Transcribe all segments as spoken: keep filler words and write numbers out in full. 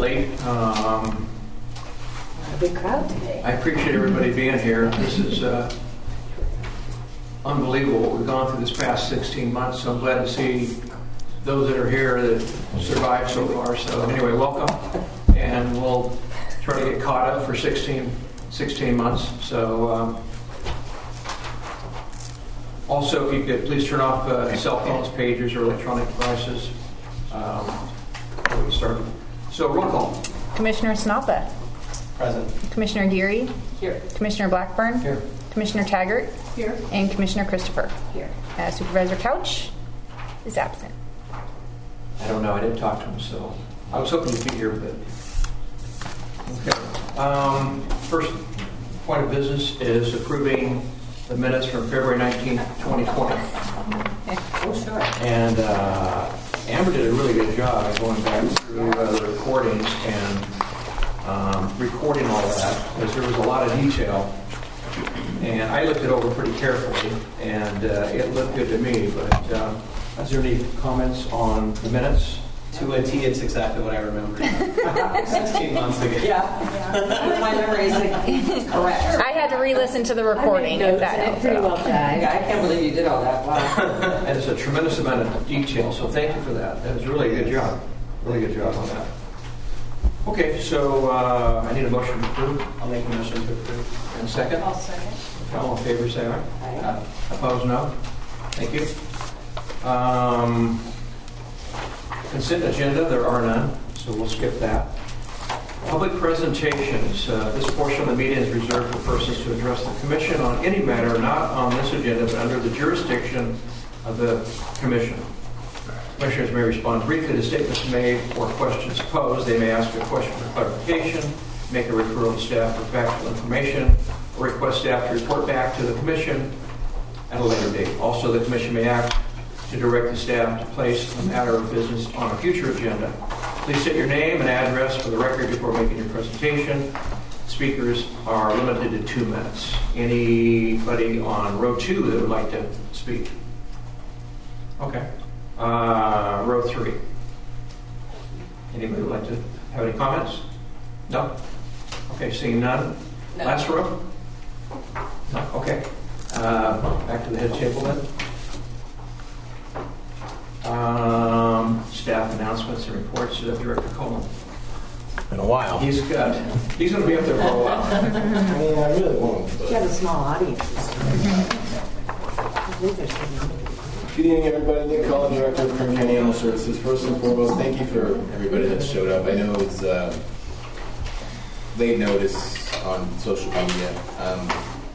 late. Um, A big crowd today. I appreciate everybody being here. This is uh, unbelievable what we've gone through this past sixteen months. So I'm glad to see those that are here that survived so far. So anyway, welcome. And we'll try to get caught up for sixteen, sixteen months. So um, also, if you could please turn off uh, cell phones, pagers, or electronic devices. Um, before we start. So roll call. Commissioner Snappa. Present. Commissioner Geary. Here. Commissioner Blackburn. Here. Commissioner Taggart. Here. And Commissioner Christopher. Here. Uh, Supervisor Couch is absent. I don't know. I didn't talk to him, so I was hoping to be here, but okay. Um, first point of business is approving the minutes from February nineteenth, twenty twenty. Oh, sure. And uh, Amber did a really good job going back through uh, the recordings and um, recording all of that, because there was a lot of detail. And I looked it over pretty carefully, and uh, it looked good to me. But uh, is there any comments on the minutes? To a T, it's exactly what I remembered. sixteen months ago. Yeah. yeah. My memory is correct. I had to re-listen to the recording. If that helps pretty at all. well done. I can't believe you did all that. Wow. And it's a tremendous amount of detail, so thank you for that. That was really a good job. Really good job on that. Okay, so uh, I need a motion to approve. I'll make a motion to approve. And second? I'll second. All in favor, say aye. Aye. Opposed, no? Thank you. Um, consent agenda, there are none, so we'll skip that. Public presentations. Uh, this portion of the meeting is reserved for persons to address the commission on any matter not on this agenda, but under the jurisdiction of the commission. Commissioners may respond briefly to statements made or questions posed. They may ask a question for clarification, make a referral to staff for factual information, or request staff to report back to the commission at a later date. Also, the commission may act to direct the staff to place a matter of business on a future agenda. Please state your name and address for the record before making your presentation. Speakers are limited to two minutes. Anybody on row two that would like to speak? Okay. Uh, row three. Anybody would like to have any comments? No? Okay, seeing none. No. Last row? No? Okay. Uh, back to the head table then. Um, staff announcements and reports to Director Coleman. Been a while. He's got, he's going to be up there for a while. I mean, I really won't. You But. have a small audience. I believe there's some- Good evening, everybody. Nick Cullen, Director of Kern County Animal Services. First and foremost, thank you for everybody that showed up. I know it's uh, late notice on social media. Um,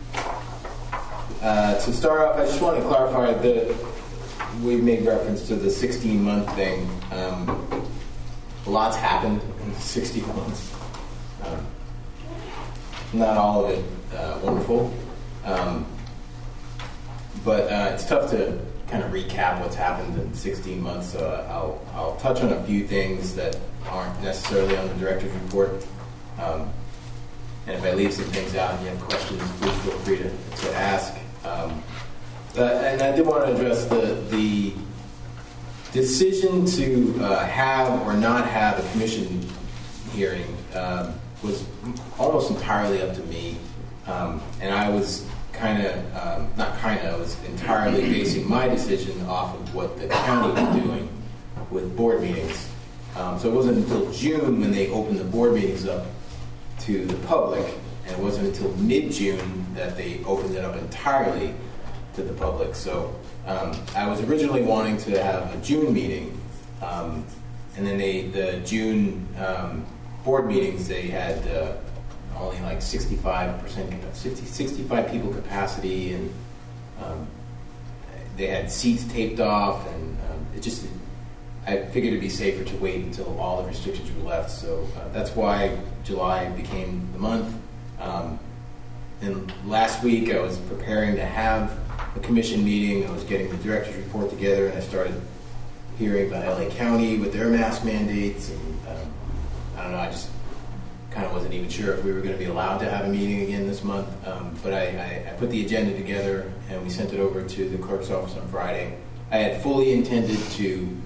uh, to start off, I just want to clarify that we've made reference to the sixteen-month thing. Um, a lot's happened in sixteen months. Um, not all of it uh, wonderful, um, but uh, it's tough to kind of recap what's happened in sixteen months. So I'll, I'll touch on a few things that aren't necessarily on the director's report. Um, and if I leave some things out and you have questions, please feel free to, to ask. Um, uh, and I did want to address the, the decision to uh, have or not have a commission hearing um, was almost entirely up to me. Um, and I was kind of, um, not kind of, I was entirely basing my decision off of what the county was doing with board meetings. Um, so it wasn't until June when they opened the board meetings up to the public, and it wasn't until mid-June that they opened it up entirely to the public. So um, I was originally wanting to have a June meeting, um, and then they, the June um, board meetings, they had uh, only like sixty-five percent, sixty-five people capacity, and um, they had seats taped off, and um, it just, I figured it'd be safer to wait until all the restrictions were left. So uh, that's why July became the month. Um, and last week I was preparing to have a commission meeting. I was getting the director's report together, and I started hearing about L A County with their mask mandates, and um, I don't know, I just kind of wasn't even sure if we were going to be allowed to have a meeting again this month. Um, but I, I, I put the agenda together, and we sent it over to the clerk's office on Friday. I had fully intended to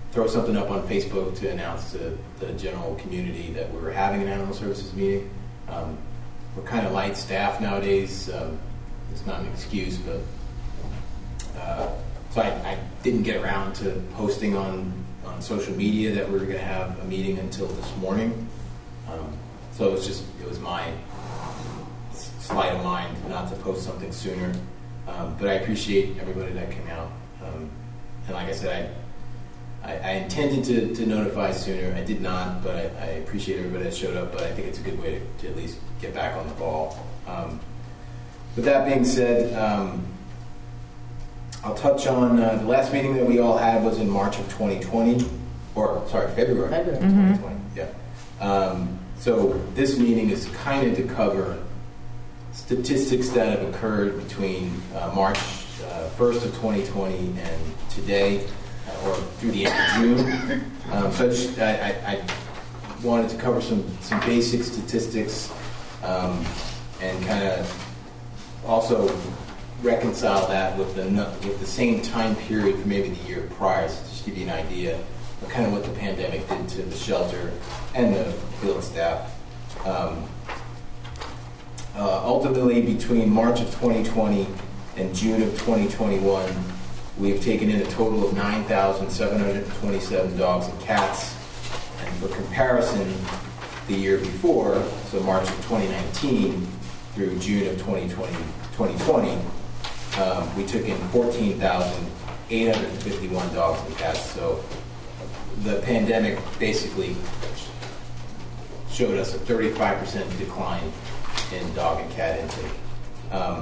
throw something up on Facebook to announce to the general community that we were having an animal services meeting. Um, we're kind of light staffed nowadays. Um, it's not an excuse, but uh, so I, I didn't get around to posting on, on social media that we were going to have a meeting until this morning. Um, so it was just, it was my sleight of mind not to post something sooner. Um, but I appreciate everybody that came out. Um, and like I said, I, I, I intended to, to notify sooner. I did not, but I, I appreciate everybody that showed up. But I think it's a good way to, to at least get back on the ball. Um, with that being said, um, I'll touch on uh, the last meeting that we all had was in March of twenty twenty, or sorry, February, February. of twenty twenty. Yeah. Um, so this meeting is kind of to cover statistics that have occurred between uh, March uh, first of twenty twenty and today, uh, or through the end of June. Um, so I, just, I, I, I wanted to cover some, some basic statistics um, and kind of also reconcile that with the with the same time period for maybe the year prior, so just give you an idea of kind of what the pandemic did to the shelter and the field staff. Um, uh, ultimately, between March of twenty twenty and June of twenty twenty-one, we've taken in a total of nine thousand seven hundred twenty-seven dogs and cats. And for comparison, the year before, so March of twenty nineteen through June of twenty twenty, twenty twenty, um, we took in fourteen thousand eight hundred fifty-one dogs and cats. So the pandemic basically showed us a thirty-five percent decline in dog and cat intake. Um,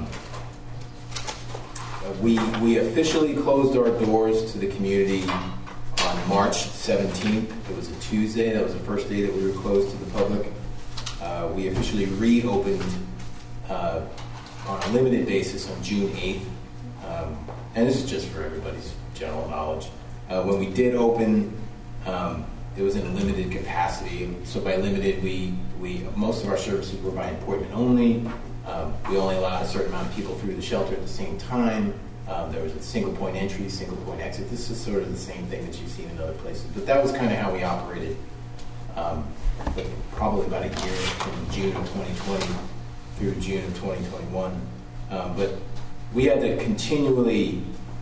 we, we officially closed our doors to the community on March seventeenth. It was a Tuesday. That was the first day that we were closed to the public. Uh, we officially reopened uh, on a limited basis on June eighth. Um, and this is just for everybody's general knowledge. Uh, when we did open, um, it was in a limited capacity. So by limited, we, we most of our services were by appointment only. Um, we only allowed a certain amount of people through the shelter at the same time. Um, there was a single point entry, single point exit. This is sort of the same thing that you've seen in other places. But that was kind of how we operated um, but probably about a year from June of twenty twenty through June of twenty twenty-one. Um, but we had to continually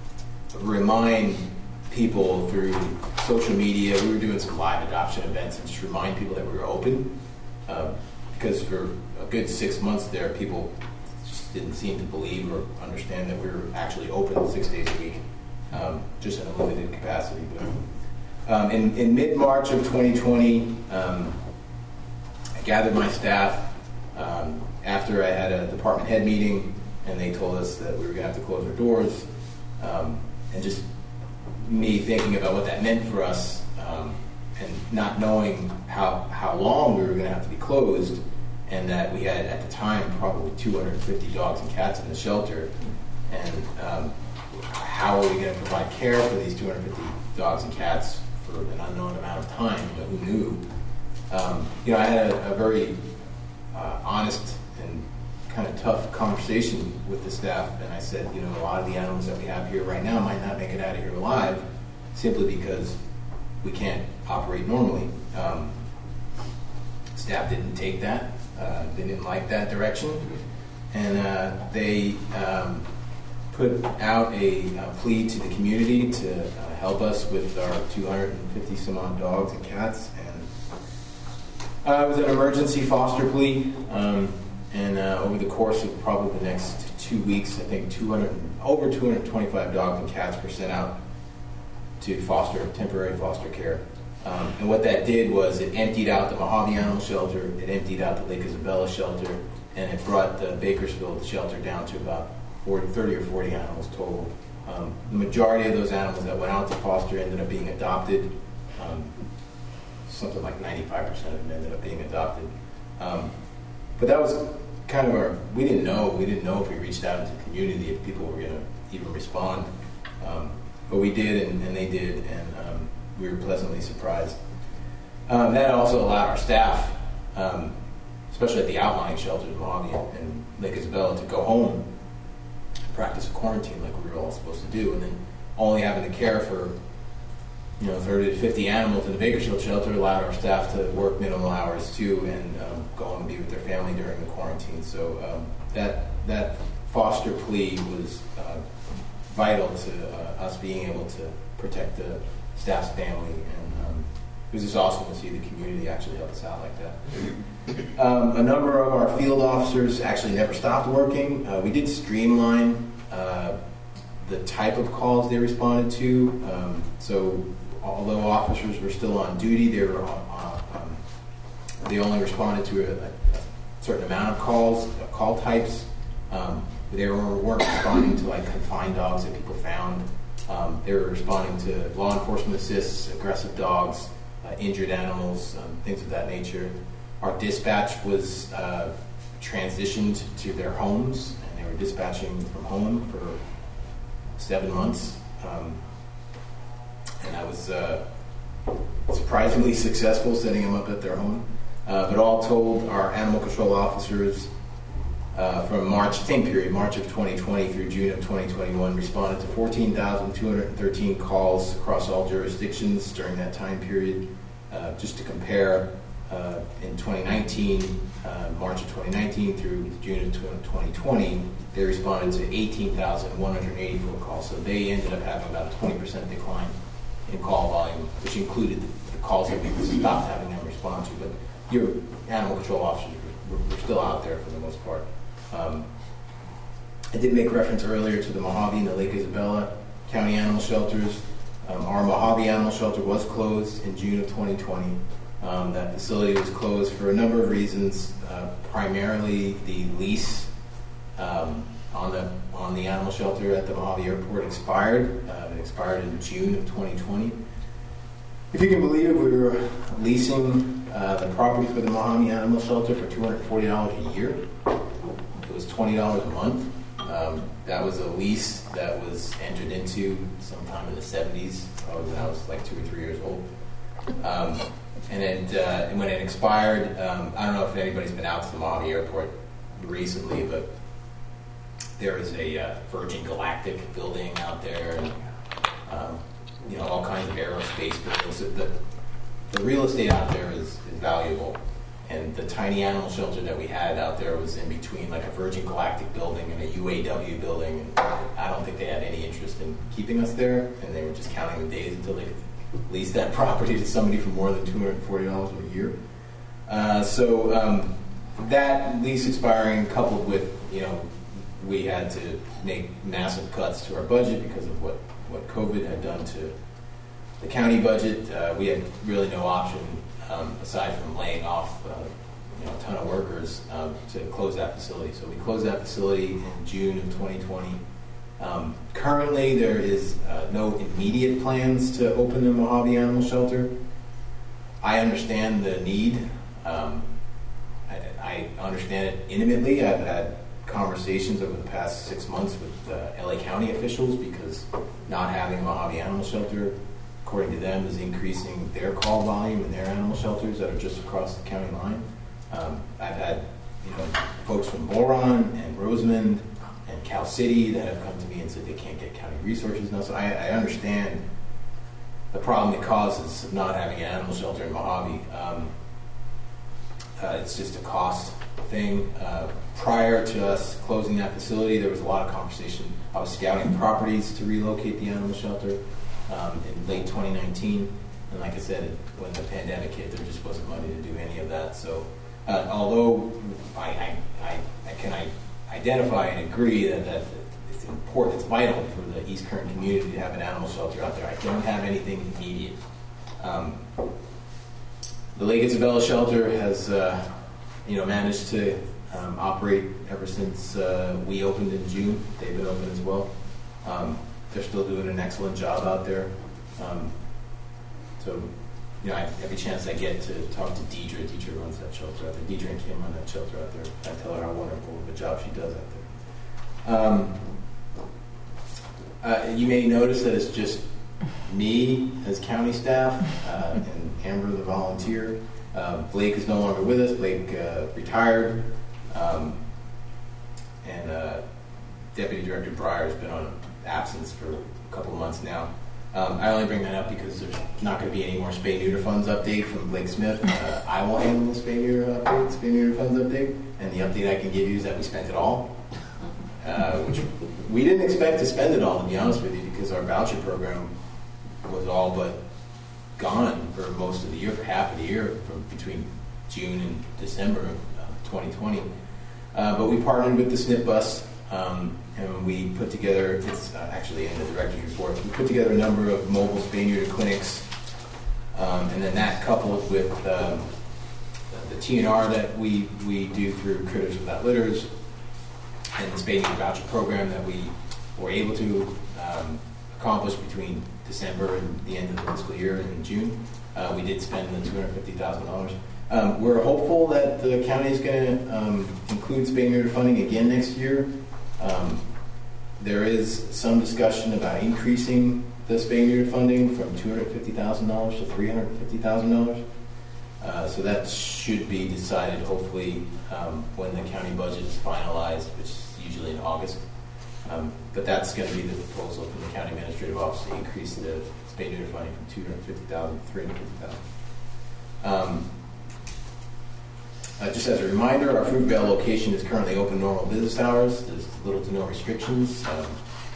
remind people through social media. We were doing some live adoption events and just remind people that we were open. Uh, because for a good six months there, people just didn't seem to believe or understand that we were actually open six days a week, um, just in a limited capacity. But, um, in, in mid-March of twenty twenty, um, I gathered my staff um, after I had a department head meeting, and they told us that we were going to have to close our doors. Um, and just me thinking about what that meant for us, um, and not knowing how, how long we were going to have to be closed, and that we had, at the time, probably two hundred fifty dogs and cats in the shelter, and um, how are we going to provide care for these two hundred fifty dogs and cats for an unknown amount of time? You know, who knew? Um, you know, I had a, a very uh, honest and kind of tough conversation with the staff, and I said, you know, a lot of the animals that we have here right now might not make it out of here alive, simply because we can't operate normally. Um, staff didn't take that. Uh, they didn't like that direction. And uh, they um, put out a, a plea to the community to uh, help us with our two hundred fifty some odd dogs and cats. And uh, it was an emergency foster plea. Um, and uh, over the course of probably the next two weeks, I think two hundred, over two hundred twenty-five dogs and cats were sent out to foster, temporary foster care. Um, and what that did was it emptied out the Mojave Animal Shelter, it emptied out the Lake Isabella Shelter, and it brought the Bakersfield shelter down to about forty, thirty or forty animals total. Um, the majority of those animals that went out to foster ended up being adopted. Um, something like ninety-five percent of them ended up being adopted. Um, but that was kind of our, we didn't know, we didn't know if we reached out into the community if people were going to even respond. Um, but we did, and, and they did, and um, we were pleasantly surprised. Um, that also allowed our staff, um, especially at the outlying shelters in Mojave and Lake Isabella, to go home and practice a quarantine like we were all supposed to do, and then only having to care for you know, thirty to fifty animals in the Bakersfield shelter allowed our staff to work minimal hours too and um, go home and be with their family during the quarantine. So um, that that foster plea was uh, vital to uh, us being able to protect the staff's family, and um, it was just awesome to see the community actually help us out like that. Um, a number of our field officers actually never stopped working. Uh, we did streamline uh, the type of calls they responded to. Um, so although officers were still on duty, they were on, um, they only responded to a, a certain amount of calls, uh, call types. Um, they were, weren't responding to like confined dogs that people found. Um, they were responding to law enforcement assists, aggressive dogs, uh, injured animals, um, things of that nature. Our dispatch was uh, transitioned to their homes, and they were dispatching from home for seven months. Um, and that was uh, surprisingly successful, setting them up at their home. Uh, but all told, our animal control officers uh, from March, same period, March of twenty twenty through June of twenty twenty-one, responded to fourteen thousand two hundred thirteen calls across all jurisdictions during that time period. Uh, just to compare, uh, in twenty nineteen, uh, March of twenty nineteen through June of twenty twenty, they responded to eighteen thousand one hundred eighty-four calls. So they ended up having about a twenty percent decline in call volume, which included the, the calls that we stopped having them respond to. But your animal control officers were, were still out there for the most part. Um, I did make reference earlier to the Mojave and the Lake Isabella County Animal Shelters. Um, our Mojave Animal Shelter was closed in June of twenty twenty. Um, that facility was closed for a number of reasons, uh, primarily the lease um, on the on the animal shelter at the Mojave Airport expired. Uh, it expired in June of twenty twenty. If you can believe it, we were leasing uh, the property for the Mojave Animal Shelter for two hundred forty dollars a year. It was twenty dollars a month. Um, that was a lease that was entered into sometime in the seventies, probably when I was like two or three years old. Um, and it, uh, and when it expired, um, I don't know if anybody's been out to the Mojave Airport recently, but there is a uh, Virgin Galactic building out there, and um, you know, all kinds of aerospace buildings. So the, the real estate out there is, is valuable. And the tiny animal shelter that we had out there was in between like a Virgin Galactic building and a U A W building. And I don't think they had any interest in keeping us there, and they were just counting the days until they could lease that property to somebody for more than two hundred forty dollars a year. Uh, so um, that lease expiring, coupled with, you know, we had to make massive cuts to our budget because of what, what COVID had done to the county budget. Uh, we had really no option Um, aside from laying off uh, you know, a ton of workers um, to close that facility. So we closed that facility in June of twenty twenty. Um, currently, there is uh, no immediate plans to open the Mojave Animal Shelter. I understand the need. Um, I, I understand it intimately. I've had conversations over the past six months with uh, L A County officials because not having a Mojave Animal Shelter, according to them, is increasing their call volume in their animal shelters that are just across the county line. Um, I've had, you know, folks from Boron and Rosamond and Cal City that have come to me and said they can't get county resources now. So I, I understand the problem it causes of not having an animal shelter in Mojave. Um, uh, it's just a cost thing. Uh, prior to us closing that facility, there was a lot of conversation. I was scouting properties to relocate the animal shelter Um, in late twenty nineteen, and like I said, when the pandemic hit, there just wasn't money to do any of that. So, uh, although I, I, I, I can I identify and agree that, that it's important, it's vital for the East Kern community to have an animal shelter out there, I don't have anything immediate. Um, the Lake Isabella shelter has, uh, you know, managed to um, operate ever since uh, we opened in June. They've been open as well. Um, They're still doing an excellent job out there. Um, so, you know, I, every chance I get to talk to Deidre, Deidre runs that shelter out there. Deidre and Kim run that shelter out there. I tell her how wonderful of a job she does out there. Um, uh, you may notice that it's just me as county staff uh, and Amber, the volunteer. Uh, Blake is no longer with us. Blake uh, retired. Um, and uh, Deputy Director Breyer has been on absence for a couple of months now. Um, I only bring that up because there's not going to be any more spay neuter funds update from Blake Smith. Uh, I will handle the spay neuter update, spay neuter funds update, and the update I can give you is that we spent it all, uh, which we didn't expect to spend it all, to be honest with you, because our voucher program was all but gone for most of the year, for half of the year, from between June and December of twenty twenty. Uh, but we partnered with the S N P bus. Um, and we put together, it's uh, actually in the director's report, we put together a number of mobile spay neuter clinics, um, and then that coupled with um, the T N R that we, we do through Critters Without Litters, and the spay neuter voucher program that we were able to um, accomplish between December and the end of the fiscal year in June. Uh, we did spend the two hundred fifty thousand dollars. Um, we're hopeful that the county is going to um, include spay neuter funding again next year. Um, there is some discussion about increasing the spay neuter funding from two hundred fifty thousand dollars to three hundred fifty thousand dollars. Uh, so that should be decided hopefully um, when the county budget is finalized, which is usually in August. Um, but that's going to be the proposal from the county administrative office to increase the spay neuter funding from two hundred fifty thousand dollars to three hundred fifty thousand dollars. Um, Uh, just as a reminder, our Fruitvale location is currently open normal business hours. There's little to no restrictions. Um,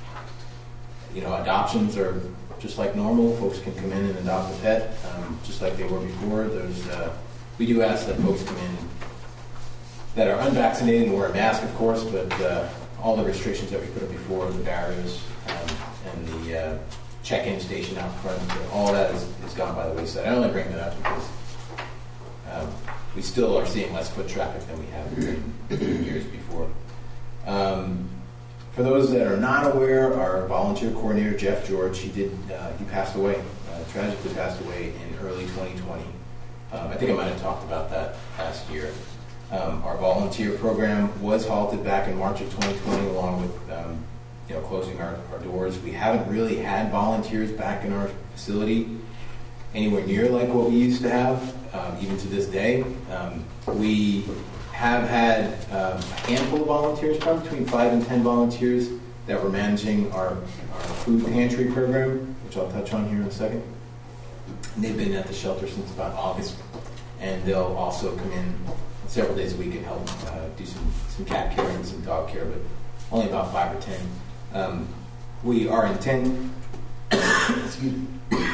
you know, adoptions are just like normal. Folks can come in and adopt a pet, um, just like they were before. There's, uh, we do ask that folks come in that are unvaccinated and wear a mask, of course, but uh, all the restrictions that we put up before, the barriers um, and the uh, check-in station out front, all that is, is gone by the wayside. I only bring that up because um, we still are seeing less foot traffic than we have in years before. Um, for those that are not aware, our volunteer coordinator, Jeff George, he did uh, he passed away, uh, tragically passed away in early twenty twenty. Um, I think I might have talked about that last year. Um, our volunteer program was halted back in March of twenty twenty, along with um, you know closing our, our doors. We haven't really had volunteers back in our facility anywhere near like what we used to have, um, even to this day. Um, we have had um, a handful of volunteers, probably between five and ten volunteers, that were managing our, our food pantry program, which I'll touch on here in a second. And they've been at the shelter since about August, and they'll also come in several days a week and help uh, do some, some cat care and some dog care, but only about five or ten. Um, we are intent, excuse me.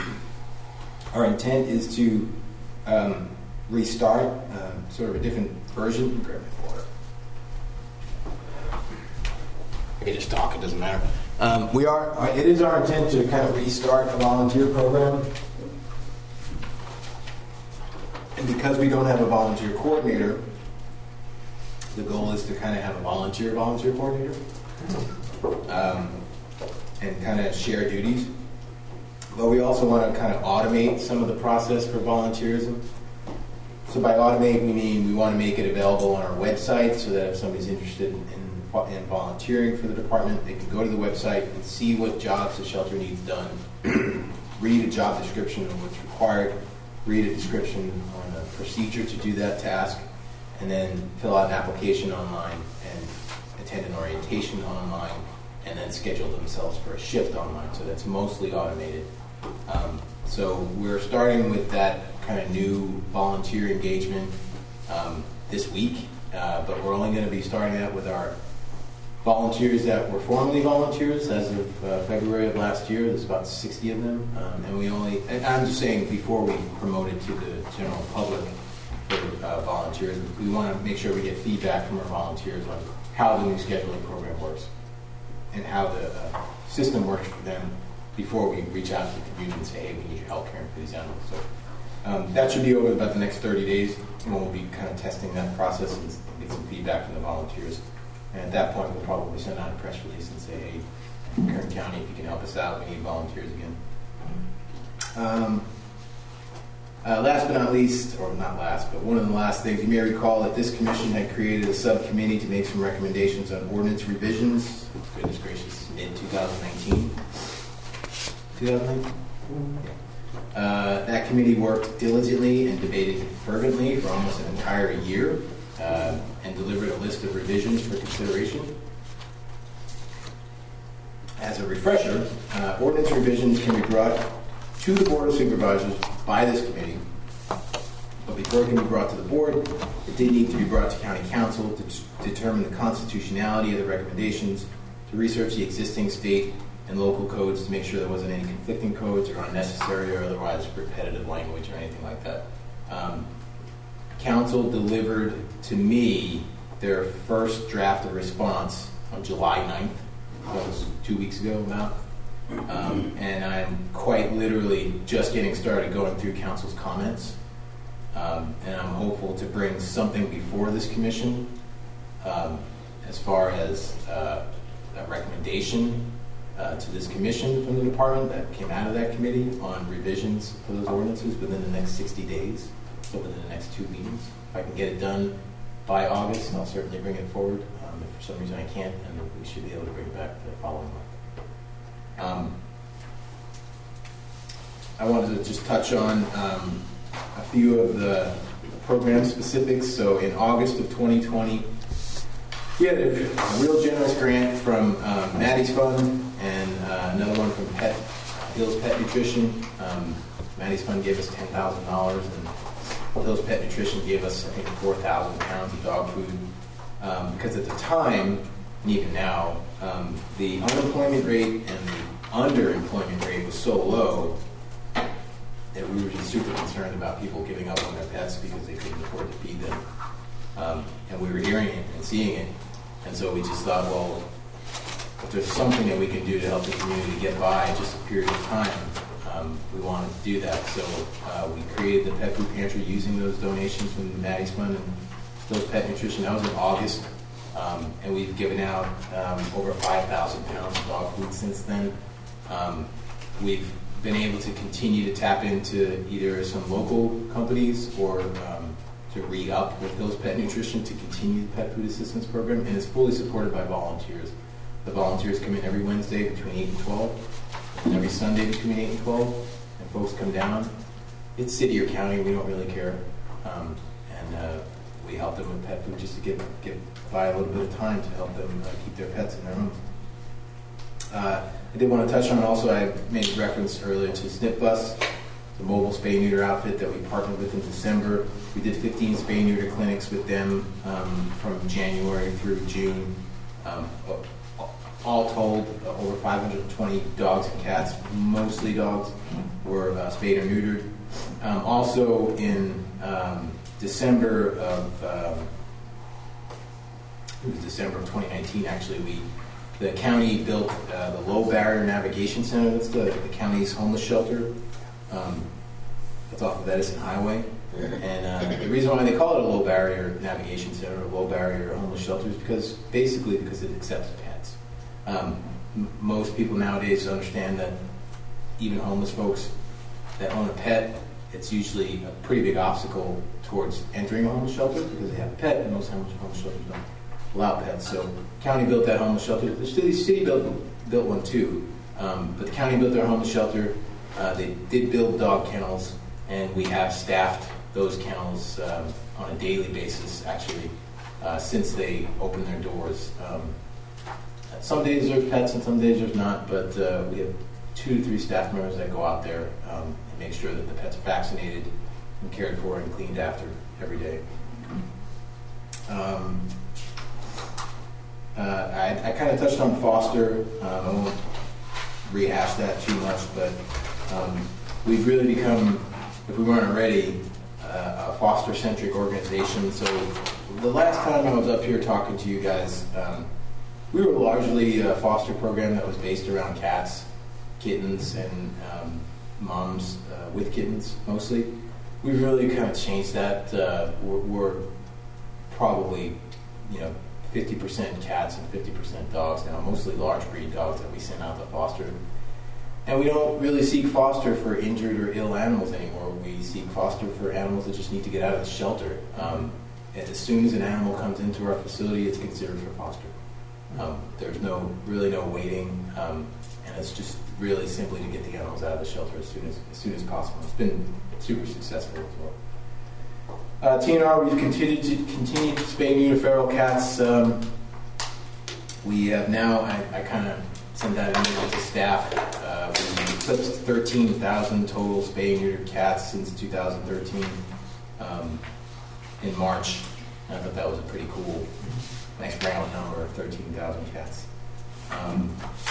Our intent is to um, restart um, sort of a different version. Grab my water. I can just talk, it doesn't matter. Um, we are, uh, it is our intent to kind of restart a volunteer program. And because we don't have a volunteer coordinator, the goal is to kind of have a volunteer volunteer coordinator um, and kind of share duties. But we also want to kind of automate some of the process for volunteerism. So by automate, we mean we want to make it available on our website so that if somebody's interested in, in volunteering for the department, they can go to the website and see what jobs the shelter needs done, read a job description of what's required, read a description on a procedure to do that task, and then fill out an application online and attend an orientation online, and then schedule themselves for a shift online. So that's mostly automated. Um, so we're starting with that kind of new volunteer engagement um, this week, uh, but we're only going to be starting that with our volunteers that were formerly volunteers as of uh, February of last year. There's about sixty of them, um, and we only, and I'm just saying before we promote it to the general public for uh, volunteers, we want to make sure we get feedback from our volunteers on how the new scheduling program works and how the uh, system works for them before we reach out to the community and say, hey, we need your help caring for these animals. So um, that should be over about the next thirty days, and we'll be kind of testing that process and get some feedback from the volunteers. And at that point, we'll probably send out a press release and say, hey, Kern County, if you can help us out, we need volunteers again. Um, uh, last but not least, or not last, but one of the last things, you may recall that this commission had created a subcommittee to make some recommendations on ordinance revisions. Goodness gracious, mid twenty nineteen. twenty nineteen? Yeah. Uh, that committee worked diligently and debated fervently for almost an entire year uh, and delivered a list of revisions for consideration. as a refresher, uh, ordinance revisions can be brought to the Board of Supervisors by this committee. But before it can be brought to the board, it did need to be brought to County Council to t- determine the constitutionality of the recommendations, to research the existing state and local codes to make sure there wasn't any conflicting codes or unnecessary or otherwise repetitive language or anything like that. Um, Council delivered to me their first draft of response on July ninth. That was two weeks ago now. Um, and I'm quite literally just getting started going through Council's comments. Um, and I'm hopeful to bring something before this commission um, as far as uh, a recommendation uh, to this commission from the department that came out of that committee on revisions for those ordinances within the next sixty days, so within the next two meetings. If I can get it done by August, I'll certainly bring it forward. Um, if for some reason I can't, then we should be able to bring it back the following month. Um, I wanted to just touch on um, a few of the program specifics. So in August of twenty twenty, we had a, a real generous grant from um, Maddie's Fund and uh, another one from Pet Hill's Pet Nutrition. Um, Maddie's Fund gave us ten thousand dollars, and Hill's Pet Nutrition gave us, I think, four thousand pounds of dog food. Um, because at the time, and even now, um, the unemployment rate and the underemployment rate was so low that we were just super concerned about people giving up on their pets because they couldn't afford to feed them. Um, and we were hearing it and seeing it. And so we just thought, well, if there's something that we can do to help the community get by just a period of time, um, we wanted to do that. So uh, we created the Pet Food Pantry using those donations from the Maddie's Fund and Hill's Pet Nutrition. That was in August. Um, and we've given out um, over five thousand pounds of dog food since then. Um, we've been able to continue to tap into either some local companies or um, to re-up with Hill's Pet Nutrition to continue the Pet Food Assistance Program, and it's fully supported by volunteers. The volunteers come in every Wednesday between eight and twelve, and every Sunday between eight and twelve, and folks come down. It's city or county, we don't really care. Um, and uh, we help them with pet food just to get, get by a little bit of time to help them uh, keep their pets in their homes. Uh, I did want to touch on also, I made reference earlier to Snip Bus, the mobile spay-neuter outfit that we partnered with in December. We did fifteen spay-neuter clinics with them um, from January through June. Um, all told, uh, over five hundred twenty dogs and cats, mostly dogs, were uh, spayed or neutered. Um, also in um, December of, um, it was December of twenty nineteen actually, we the county built uh, the Low Barrier Navigation Center. That's the, the county's homeless shelter. Um, that's off of Edison Highway. And uh, the reason why they call it a Low Barrier Navigation Center or Low Barrier Homeless Shelter is because, basically because it accepts pets. Um, m- most people nowadays understand that even homeless folks that own a pet, it's usually a pretty big obstacle towards entering a homeless shelter because they have a pet, and most homeless shelters don't allow pets. So county built that homeless shelter. The city, city built built one too, um, but the county built their homeless shelter. Uh, they did build dog kennels, and we have staffed those kennels um, on a daily basis, actually, uh, since they opened their doors. Um, some days there's pets and some days there's not, but uh, we have two to three staff members that go out there um, and make sure that the pets are vaccinated and cared for and cleaned after every day. Um, Uh, I, I kind of touched on foster. Um, I won't rehash that too much, but um, we've really become, if we weren't already, uh, a foster-centric organization. So the last time I was up here talking to you guys, um, we were largely a foster program that was based around cats, kittens, and um, moms uh, with kittens mostly. We've really kind of changed that. Uh, we're, we're probably, you know, fifty percent cats and fifty percent dogs now, mostly large breed dogs that we send out to foster. And we don't really seek foster for injured or ill animals anymore. We seek foster for animals that just need to get out of the shelter. Um, as soon as an animal comes into our facility, it's considered for foster. Um, there's no really no waiting, um, and it's just really simply to get the animals out of the shelter as soon as as soon as possible. It's been super successful as well. Uh, T N R, we've continued to continue to spay neuter feral cats. Um, we have now, I, I kind of sent that email to staff. Uh, we eclipsed thirteen thousand total spay and neutered cats since two thousand thirteen um, in March. And I thought that was a pretty cool, nice round number of thirteen thousand cats. Um,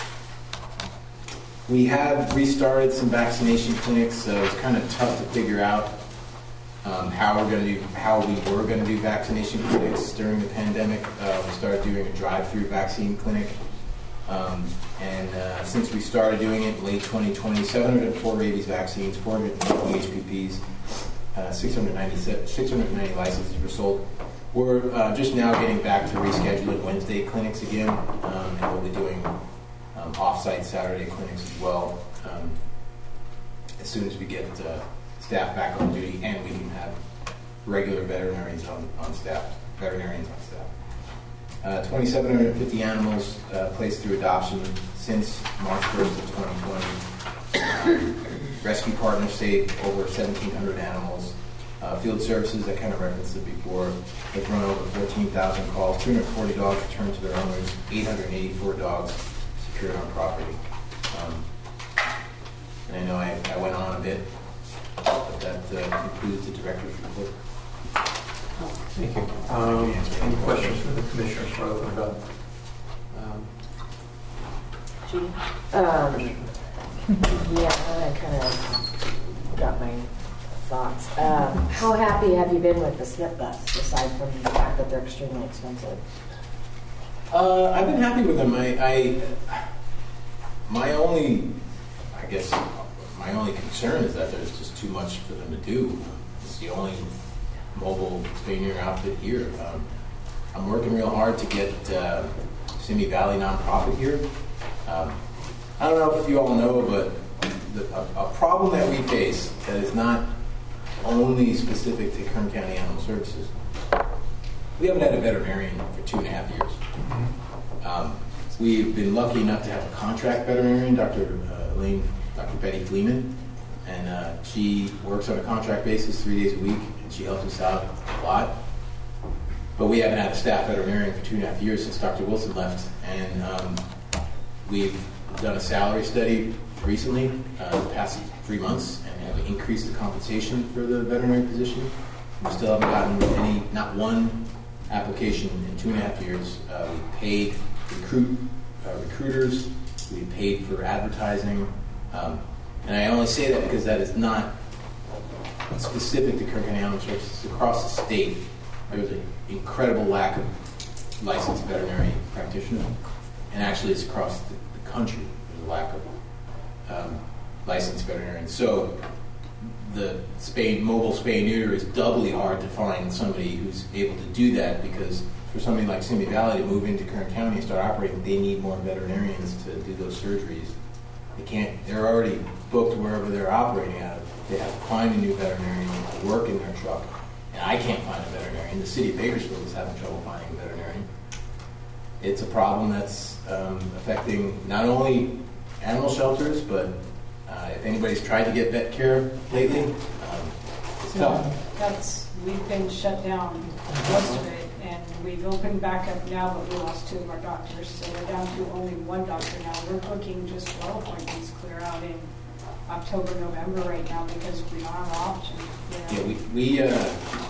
we have restarted some vaccination clinics, so it's kind of tough to figure out um, how we're going to do, how we were going to do vaccination clinics during the pandemic. Uh, we started doing a drive-through vaccine clinic. Um, and uh, since we started doing it in late twenty twenty, seven hundred four rabies vaccines, four hundred fifty H P Ps, uh, six hundred ninety, six hundred ninety licenses were sold. We're uh, just now getting back to rescheduling Wednesday clinics again, um, and we'll be doing um, off-site Saturday clinics as well um, as soon as we get uh, staff back on duty and we can have regular veterinarians on, on staff, veterinarians on staff. Uh, two thousand seven hundred fifty animals uh, placed through adoption since March first of twenty twenty. Um, rescue partners saved over seventeen hundred animals. Uh, field services, I kind of referenced it before, they've run over fourteen thousand calls, two hundred forty dogs returned to their owners, eight hundred eighty-four dogs secured on property. Um, and I know I, I went on a bit, but that uh, concludes the director's report. Thank you. Um, any questions from the commissioners for open it up? Um, Um, yeah, I kind of got my thoughts. Um, how happy have you been with the SNP bus, aside from the fact that they're extremely expensive? Uh, I've been happy with them. I, I, my only, I guess, my only concern is that there's just too much for them to do. It's the only mobile spay-neuter outfit here. Um, I'm working real hard to get uh, Simi Valley nonprofit here. Um, I don't know if you all know, but the, a, a problem that we face that is not only specific to Kern County Animal Services. We haven't had a veterinarian for two and a half years. Um, we've been lucky enough to have a contract veterinarian, Doctor Uh, Elaine, Doctor Betty Fleeman, and uh, she works on a contract basis three days a week, and she helps us out a lot. But we haven't had a staff veterinarian for two and a half years since Doctor Wilson left, and um, we've done a salary study recently, uh, the past three months, and have increased the compensation for the veterinary position. We still haven't gotten any, not one application in two and a half years. Uh, we paid recruit uh, recruiters. We paid for advertising. Um, and I only say that because that is not specific to Kern County Animal Services. Across the state, there's an incredible lack of licensed veterinary practitioners. And actually, it's across the, the country. There's a lack of um, licensed veterinarians. So the spay, mobile spay and neuter is doubly hard to find somebody who's able to do that, because for somebody like Simi Valley to move into Kern County and start operating, they need more veterinarians to do those surgeries. They can't, they're already booked wherever they're operating out of. They have to find a new veterinarian to work in their truck. And I can't find a veterinarian. The city of Bakersfield is having trouble finding a veterinarian. It's a problem that's um, affecting not only animal shelters, but uh, if anybody's tried to get vet care lately, um, it's tough. That's, we've been shut down most of it, and we've opened back up now, but we lost two of our doctors, so we're down to only one doctor now. We're booking just twelve appointments clear out in October, November right now, because we don't have an option. You know? Yeah, we we, uh,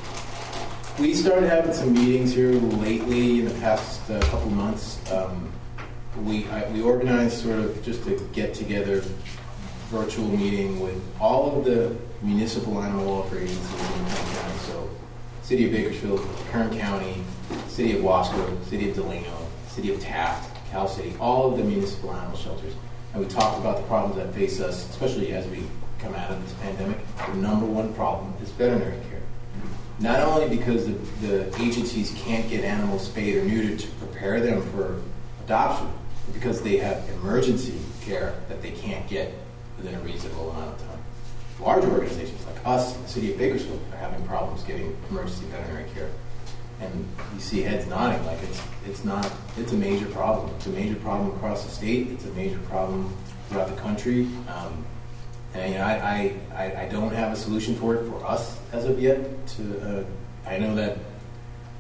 we started having some meetings here lately in the past uh, couple months. Um, we I, we organized sort of just a get together virtual meeting with all of the municipal animal welfare agencies in Kern County. So, City of Bakersfield, Kern County, City of Wasco, City of Delano, City of Taft, Cal City, all of the municipal animal shelters. And we talked about the problems that face us, especially as we come out of this pandemic. The number one problem is veterinary care. Not only because the, the agencies can't get animals spayed or neutered to prepare them for adoption, but because they have emergency care that they can't get within a reasonable amount of time. Large organizations like us in the city of Bakersfield are having problems getting emergency veterinary care. And you see heads nodding like it's it's not, it's a major problem. It's a major problem across the state. It's a major problem throughout the country. Um, and you know, I, I, I don't have a solution for it for us as of yet. To uh, I know that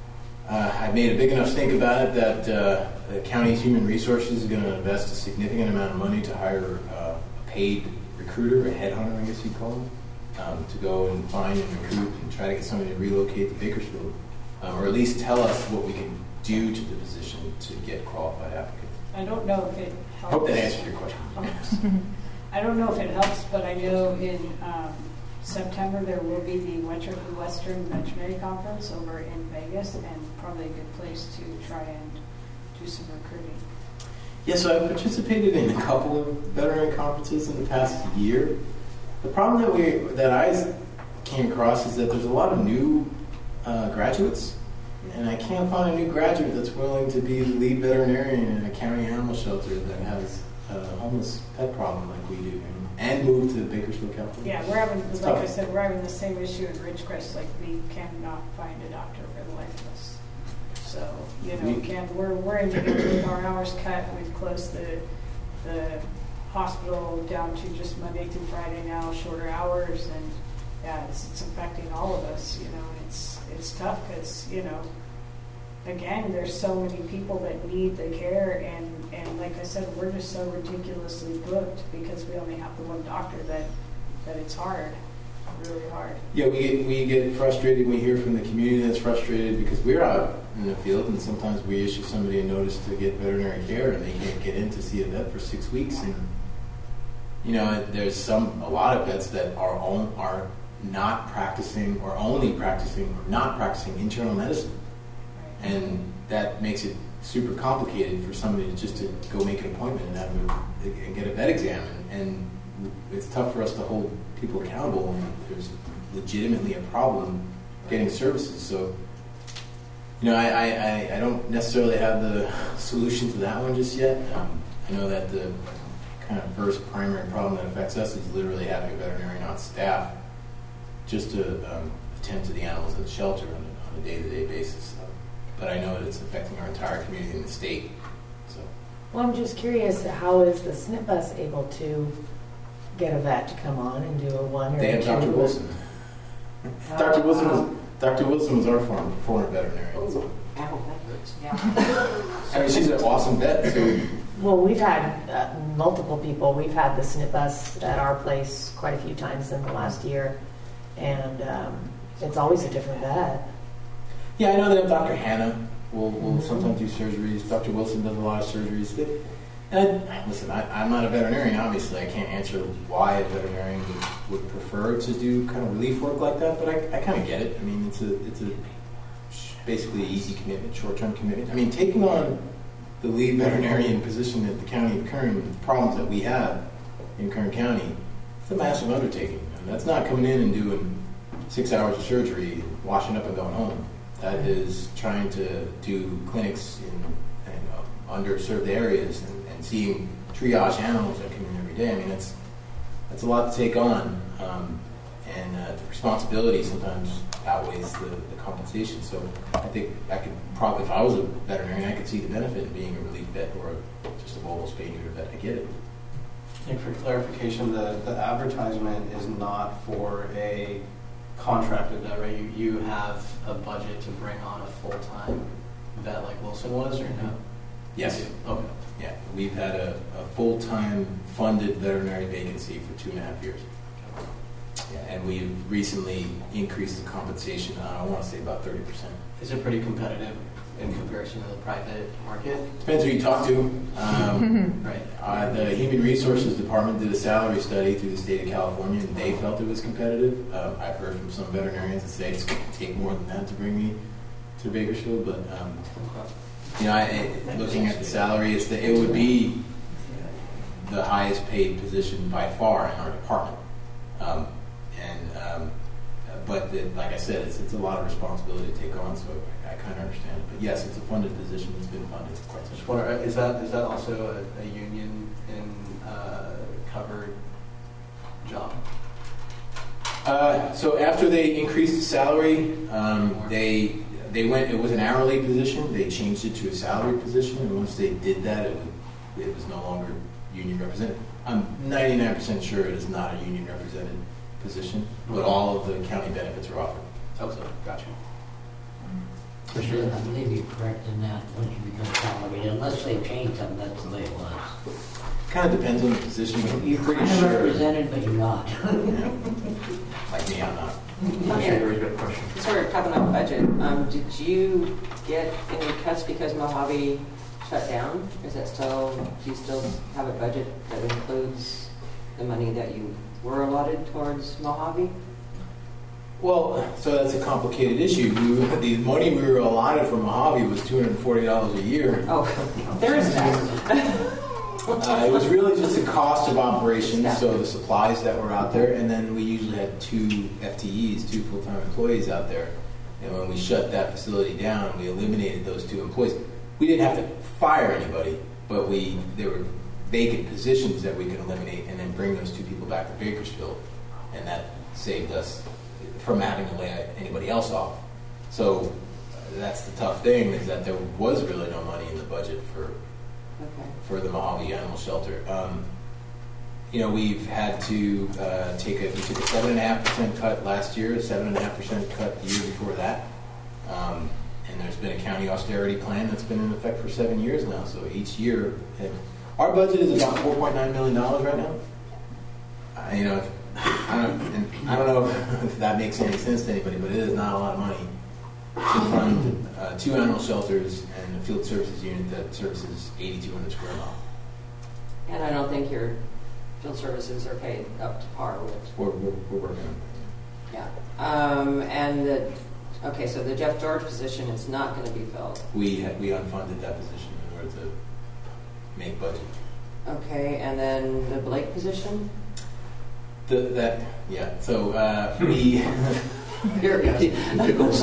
uh, I made a big enough stink about it that uh, the county's human resources is going to invest a significant amount of money to hire uh, a paid recruiter, a headhunter, I guess you'd call them, um, to go and find and recruit and try to get somebody to relocate to Bakersfield, um, or at least tell us what we can do to the position to get qualified applicants. I don't know if it I helps. hope that answered your question. I don't know if it helps, but I know in um, September there will be the Western Western Veterinary Conference over in Vegas, and probably a good place to try and do some recruiting. Yeah, so I've participated in a couple of veterinary conferences in the past year. The problem that we that I came across is that there's a lot of new uh, graduates, and I can't find a new graduate that's willing to be the lead veterinarian in a county animal shelter that has a homeless pet problem like we do, and move to Bakersfield, California. Yeah, we're having, It's like tough. I said, we're having the same issue in Ridgecrest. Like we cannot find a doctor for the life of us. So you know, We- can we're we're engineering with our hours cut. We've closed the the hospital down to just Monday through Friday now, shorter hours, and yeah, it's, it's affecting all of us. You know, it's it's tough because you know, again, there's so many people that need the care, and and like I said, we're just so ridiculously booked because we only have the one doctor that that it's hard, really hard. Yeah, we get, we get frustrated. We hear from the community that's frustrated because we're out in the field, and sometimes we issue somebody a notice to get veterinary care, and they can't get in to see a vet for six weeks. And you know, there's some a lot of vets that are on, are not practicing or only practicing or not practicing internal medicine, and that makes it super complicated for somebody to just to go make an appointment and have a, and get a vet exam, and, and it's tough for us to hold people accountable when there's legitimately a problem getting services. So, you know, I, I, I don't necessarily have the solution to that one just yet. Um, I know that the kind of first primary problem that affects us is literally having a veterinarian on staff just to um, attend to the animals at the shelter on a, on a day-to-day basis. So, but I know that it's affecting our entire community in the state. So, Well, I'm just curious, how is the S N P bus able to get a vet to come on and do a one or they a have two? Doctor Wilson. Oh, Doctor Wilson wow. was Doctor Wilson was our former, former veterinarian. So. I mean, she's an awesome vet. So. Well, we've had uh, multiple people. We've had the S N P bus at our place quite a few times in the last year, and um, it's always a different vet. Yeah, I know they have Doctor Hannah. Will will sometimes do surgeries. Doctor Wilson does a lot of surgeries. They, and I, listen, I, I'm not a veterinarian. Obviously, I can't answer why a veterinarian would, would prefer to do kind of relief work like that. But I, I kind of get it. I mean, it's a it's a basically an easy commitment, short-term commitment. I mean, taking on the lead veterinarian position at the county of Kern, with the problems that we have in Kern County, it's a massive undertaking. And that's not coming in and doing six hours of surgery, washing up and going home. That is trying to do clinics in, in uh, underserved areas and, and seeing triage animals that come in every day. I mean, that's that's a lot to take on, um, and uh, the responsibility sometimes outweighs the, the compensation. So I think I could probably, if I was a veterinarian, I could see the benefit in being a relief vet or a, just a mobile spay neuter vet. I get it. And for clarification, the, the advertisement is not for a contracted vet, right? You, you have a budget to bring on a full-time vet like Wilson was, or no? Yes. You do? Okay. Yeah, we've had a, a full-time funded veterinary vacancy for two and a half years. Yeah, and we've recently increased the compensation, uh, I want to say about thirty percent. Is it pretty competitive in comparison to the private market? Depends who you talk to. Um, Right. uh, the Human Resources Department did a salary study through the state of California, and they felt it was competitive. Uh, I've heard from some veterinarians that say it's going to take more than that to bring me to Bakersfield, but um, you know, I, I, looking at the salary, it's the, it would be the highest paid position by far in our department. Um, and um, but the, like I said, it's, it's a lot of responsibility to take on, so I, I kind of understand it. But yes, it's a funded position. It's been funded for quite some Just time. wonder, is that is that also a, a union in uh, covered job? Uh, so after they increased the salary, um, they they went. It was an hourly position. They changed it to a salary position, and once they did that, it, would, it was no longer union represented. I'm ninety-nine percent sure it is not a union represented position, but all of the county benefits are offered. Oh, so gotcha. I believe you're correct in that, once you become consolidated, unless they change them, that's the way it was. Kind of depends on the position, but You're pretty kind of sure. represented, but you're not. Yeah. Like me, I'm not. Okay, there is a question. Since we're talking about budget, um, did you get any cuts because Mojave shut down? Is that still, do you still have a budget that includes the money that you were allotted towards Mojave? Well, so that's a complicated issue. We, the money we were allotted from Mojave was two hundred forty dollars a year. Oh, there is that. Uh, it was really just the cost of operations, so the supplies that were out there, and then we usually had two F T Es, two full-time employees out there. And when we shut that facility down, we eliminated those two employees. We didn't have to fire anybody, but we there were vacant positions that we could eliminate and then bring those two people back to Bakersfield, and that saved us from having to lay anybody else off. So uh, that's the tough thing, is that there was really no money in the budget for Okay. for the Mojave Animal Shelter. Um, you know, we've had to uh, take a we took a seven and a half percent cut last year, a seven and a half percent cut the year before that, um, and there's been a county austerity plan that's been in effect for seven years now. So each year, and our budget is about four point nine million dollars right now. Uh, you know, I don't, and I don't know if, if that makes any sense to anybody, but it is not a lot of money to fund uh, two animal shelters and a field services unit that services eighty-two hundred square miles. And I don't think your field services are paid up to par with. We're, we're, we're working on it. Yeah. Um, and the, okay, so the Jeff George position is not going to be filled. We had, we unfunded that position in order to make budget. Okay, and then the Blake position? The, that yeah. So uh, we. Here it goes.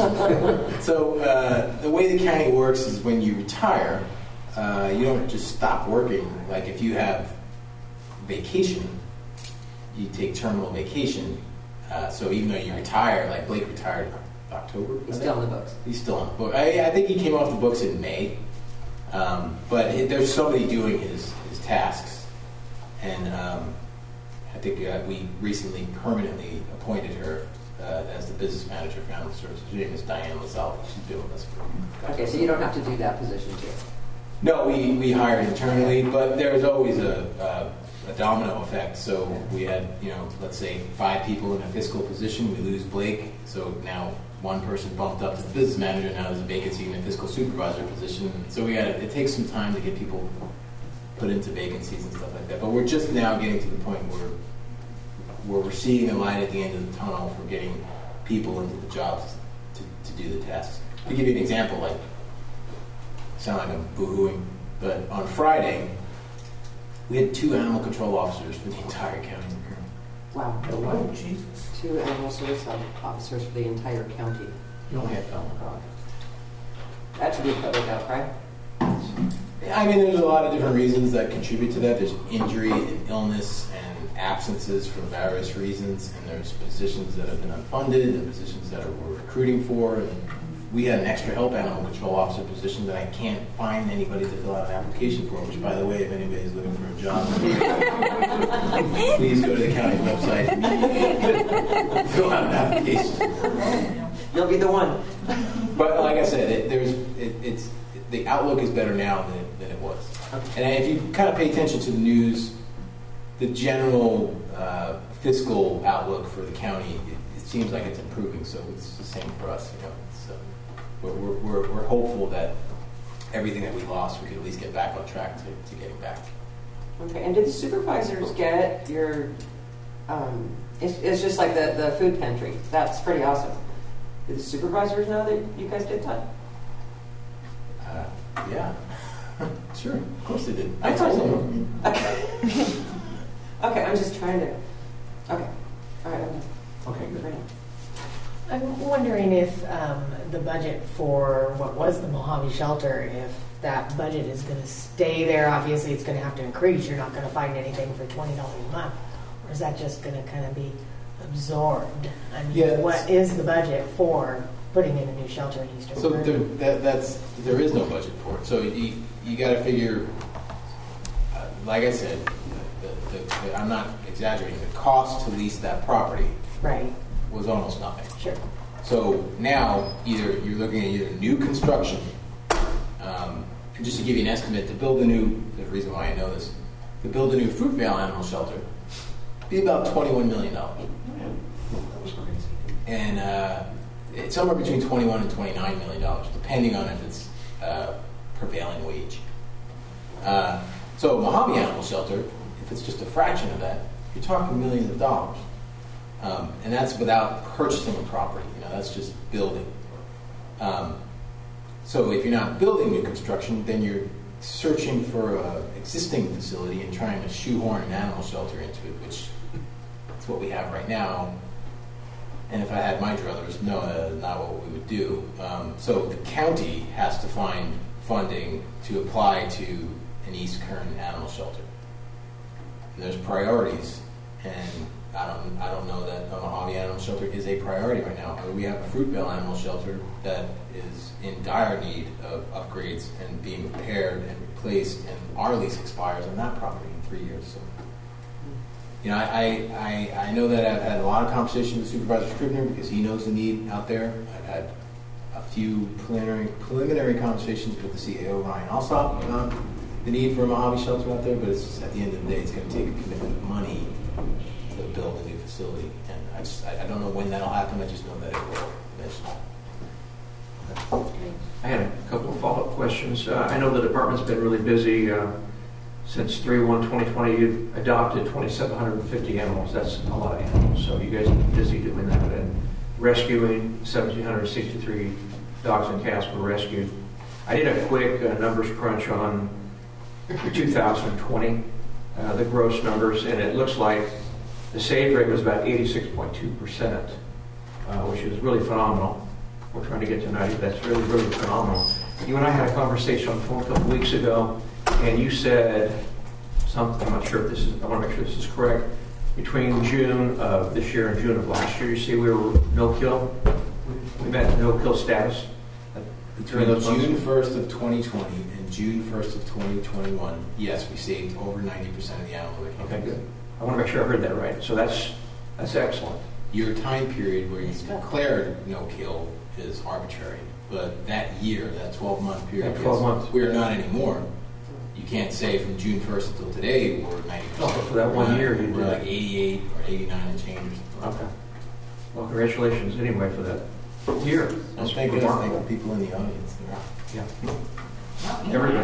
So uh, the way the county works is when you retire, uh, you don't just stop working. Like if you have vacation, you take terminal vacation. Uh, so even though you retire, like Blake retired in October. He's still on the books. He's still on the book. I, I think he came off the books in May. Um, but it, there's somebody doing his, his tasks. And um, I think uh, we recently permanently appointed her Uh, as the business manager for Animal Services. Her name is Diane LaSalle. She's been with us for. Okay, so you don't have to do that position too. No, we, we hired internally, but there's always a, a, a domino effect. So we had, you know, let's say five people in a fiscal position. We lose Blake, so now one person bumped up to the business manager. Now there's a vacancy in a fiscal supervisor position. So we got it takes some time to get people put into vacancies and stuff like that. But we're just now getting to the point where. where we're seeing the light at the end of the tunnel for getting people into the jobs to, to do the tasks. To give you an example, like, I sound like I'm boo-hooing, but on Friday, we had two animal control officers for the entire county. Wow. Oh, Jesus. Two animal service officers for the entire county. You only have Falmouth Rock. That should be a public outcry. I mean, there's a lot of different reasons that contribute to that. There's injury and illness and absences for various reasons, and there's positions that have been unfunded and positions that are, we're recruiting for. And we had an extra help animal control officer position that I can't find anybody to fill out an application for, which, by the way, if anybody's looking for a job, please go to the county website and fill out an application. You'll be the one. But like I said, it, there's it, it's the outlook is better now than it, than it was. And if you kind of pay attention to the news, the general uh, fiscal outlook for the county, it, it seems like it's improving. So it's the same for us. You know, it's, uh, we're, we're, we're hopeful that everything that we lost, we could at least get back on track to, to getting back. Okay, and did the supervisors get your, um, it's, it's just like the, the food pantry. That's pretty awesome. Did the supervisors know that you guys did that? Uh, yeah, sure, of course they did. I I told told them. Okay. Okay, I'm just trying to, okay. All right, I'm done. Okay, good. Ready. I'm wondering if um, the budget for what was the Mojave shelter, if that budget is going to stay there. Obviously, it's going to have to increase. You're not going to find anything for twenty dollars a month. Or is that just going to kind of be absorbed? I mean, Yeah, what is the budget for putting in a new shelter in Eastern So Virginia? there, that, that's there is no budget for it. So you you got to figure. Uh, like I said, the, the, the, I'm not exaggerating. The cost to lease that property Right, was almost nothing. sure. So now, either you're looking at either new construction, um, and just to give you an estimate, to build a new, the reason why I know this, to build a new Fruitvale Animal Shelter, be about twenty-one million dollars. And uh, it's somewhere between twenty-one and twenty-nine million dollars, depending on if it's uh, prevailing wage. Uh, so Mojave Animal Shelter, if it's just a fraction of that, you're talking millions of dollars. Um, and that's without purchasing a property. You know, that's just building. Um, so if you're not building new construction, then you're searching for an existing facility and trying to shoehorn an animal shelter into it, which is what we have right now. And if I had my druthers, no, that's not what we would do. Um, so the county has to find funding to apply to an East Kern animal shelter. And there's priorities, and I don't, I don't know that a Mojave Animal Shelter is a priority right now. We have a Fruitvale Animal Shelter that is in dire need of upgrades and being repaired and replaced, and our lease expires on that property in three years. So, you know, I, I, I know that I've had a lot of conversations with Supervisor Scribner because he knows the need out there. I've had a few preliminary preliminary conversations with the C A O, Ryan Alsop, about the need for a Mojave shelter out there, but it's just, at the end of the day, it's going to take a commitment of money to build a new facility, and I just I, I don't know when that'll happen. I just know that it will eventually. I had a couple of follow-up questions. Uh, I know the department's been really busy. Uh, since three one twenty twenty, you've adopted two thousand seven hundred fifty animals. That's a lot of animals, so you guys have been busy doing that. And rescuing one thousand seven hundred sixty-three dogs and cats were rescued. I did a quick uh, numbers crunch on two thousand twenty, uh, the gross numbers, and it looks like the save rate was about eighty-six point two percent, uh, which is really phenomenal. We're trying to get to ninety, that's really, really phenomenal. You and I had a conversation on the phone a couple weeks ago, and you said something, I'm not sure if this is, I want to make sure this is correct, between June of this year and June of last year, you see we were no-kill, we met no-kill status Between June first of twenty twenty and June first of twenty twenty-one, yes, we saved over ninety percent of the animal that came. Okay, good. I want to make sure I heard that right. So that's that's excellent. Your time period where you declared no kill is arbitrary, but that year, that twelve-month period, Yeah, twelve months. we are not anymore. You can't say from June first until today we're ninety percent. Oh, for that one year you We're did. like eighty-eight or eighty-nine and change or something. Okay. Well, congratulations anyway for that year. Well, That's thank goodness, thank remarkable. the people in the audience. Yeah. Everybody.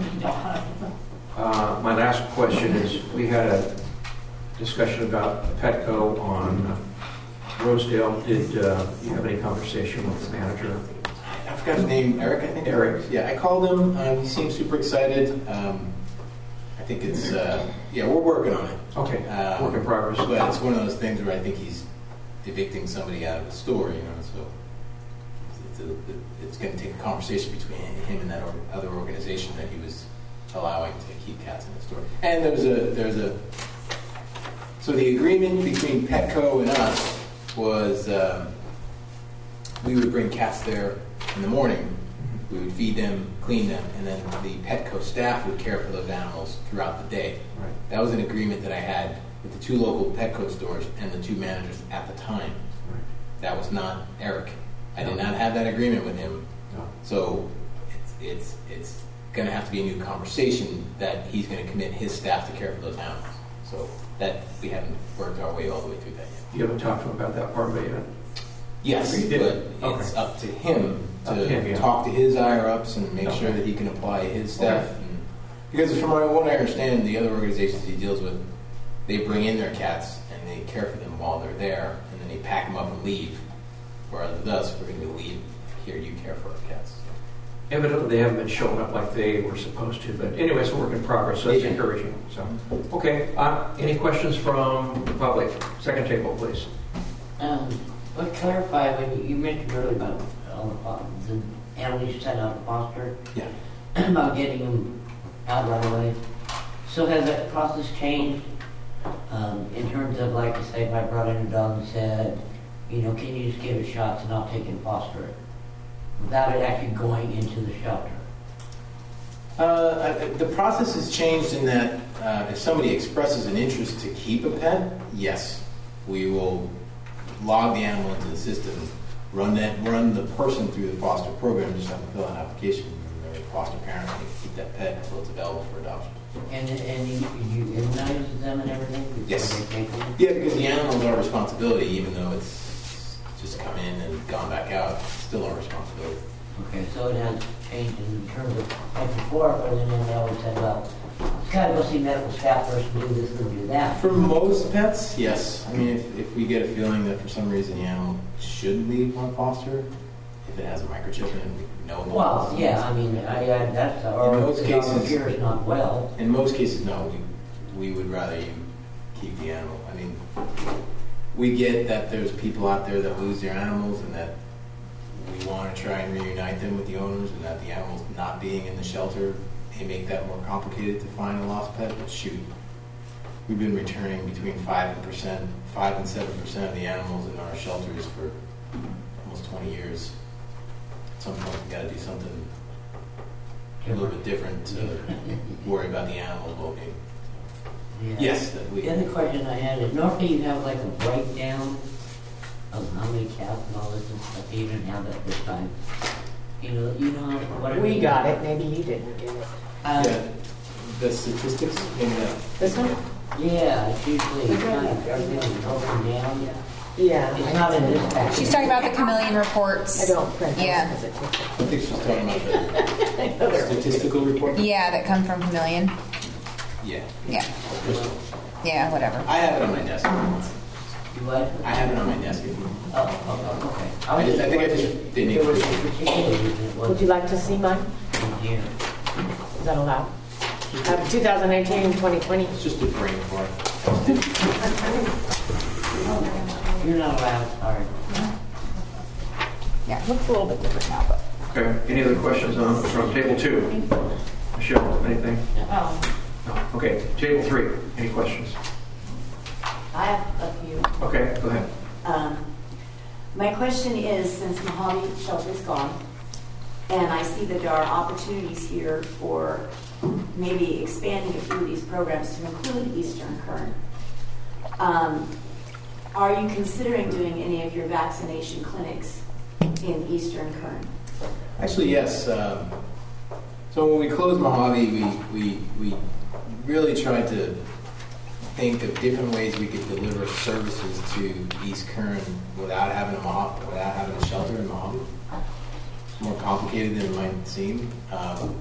Uh, my last question is, we had a discussion about Petco on Rosedale. Did uh, you have any conversation with the manager? I forgot his name, Eric, I think? Eric. Yeah, I called him. Um, he seems super excited. Um, I think it's, uh, yeah, we're working on it. Okay, Um, work in progress. But it's one of those things where I think he's evicting somebody out of the store, you know, so it's, a, it's going to take a conversation between him and that or, other organization that he was allowing to keep cats in the store. And there was a, there's a, so the agreement between Petco and us was um, we would bring cats there in the morning, we would feed them, clean them, and then the Petco staff would care for those animals throughout the day. Right. That was an agreement that I had with the two local Petco stores and the two managers at the time. Right. That was not Eric. I did No. not have that agreement with him. No. So it's it's it's going to have to be a new conversation that he's going to commit his staff to care for those animals. So that we haven't worked our way all the way through that yet. You haven't talked to him about that part of it yet? Yes, You did? but it's Okay. up to him to Up to him, yeah. talk to his higher ups and make Okay. sure that he can apply his staff. Okay. And, because from what I understand, the other organizations he deals with, they bring in their cats and they care for them while they're there, and then they pack them up and leave. Whereas with us, we're going to leave here. You care for our cats. Evidently, they haven't been showing up like they were supposed to. But anyway, it's a work in progress, so that's Yeah. encouraging. So, okay. Uh, any questions from the public? Second table, please. Um, but clarify, when you, you mentioned earlier about uh, the animals you sent out to foster, Yeah. about getting them out right away. So has that process changed um, in terms of, like, say, if I brought in a dog and said, you know, can you just give it shots and I'll take it and foster it, without it actually going into the shelter? Uh, I- the process has changed in that uh, if somebody expresses an interest to keep a pet, yes, we will log the animal into the system run that, run the person through the foster program, just have to fill out an application, and their foster parent can keep that pet until it's available for adoption. And, and you, you immunize them and everything before Yes. they take them? Yeah, because the animal's our responsibility, even though it's just come in and gone back out, it's still our responsibility. Okay, so it has changed in terms of, like before, or then they always said, well, it's gotta go see medical staff first, do this and do that. For most pets, yes. I mean, if, if we get a feeling that for some reason the animal should leave on foster, if it has a microchip and we know about Well, it. yeah, I mean, I, I that's, or In most if the dog cases- appears not well. In most cases, no. We, we would rather you keep the animal. I mean, we get that there's people out there that lose their animals and that we want to try and reunite them with the owners, and that the animals not being in the shelter may make that more complicated to find a lost pet. But shoot, we've been returning between five and percent, five and seven percent of the animals in our shelters for almost twenty years. At some point, we got to do something a little bit different to worry about the animals' well-being. Yeah. Yes, that we. The other question I had is, normally you have like a breakdown of how many cats and all this and stuff. You didn't have that this time. You know, you know, whatever. We got it, maybe you didn't get it. Um, Yeah, the statistics in that. This one? Yeah, it's usually kind of everything broken down. Yeah. It's not in this package. She's talking about the chameleon reports. I don't print those Yeah. because it takes I think she's talking about the I know they're- statistical report. Yeah, that come from chameleon. Yeah. Yeah. Crystal. Yeah, whatever. I have it on my desk. You what? I have it on my desk. If you- Oh, oh, oh, okay. I just- I think I just wondering didn't if there was include it. a particular reason it Would you wasn't like to see mine? in here. Is that allowed? Uh, twenty nineteen and twenty twenty. It's just a brain fart. You're not allowed, sorry. Yeah, it looks a little bit different now, but. Okay, any other questions on, from table two? Michelle, anything? Oh, No. Okay, table three, any questions? I have a few. Okay, go ahead. Um, My question is, since Mojave Shelter is gone, and I see that there are opportunities here for maybe expanding a few of these programs to include Eastern Current, um, are you considering doing any of your vaccination clinics in Eastern Current? Actually, yes. Um, so when we closed Mojave, we, we, we really tried to think of different ways we could deliver services to East Kern without having a Mojave, without having a shelter in Mojave. It's more complicated than it might seem. Um,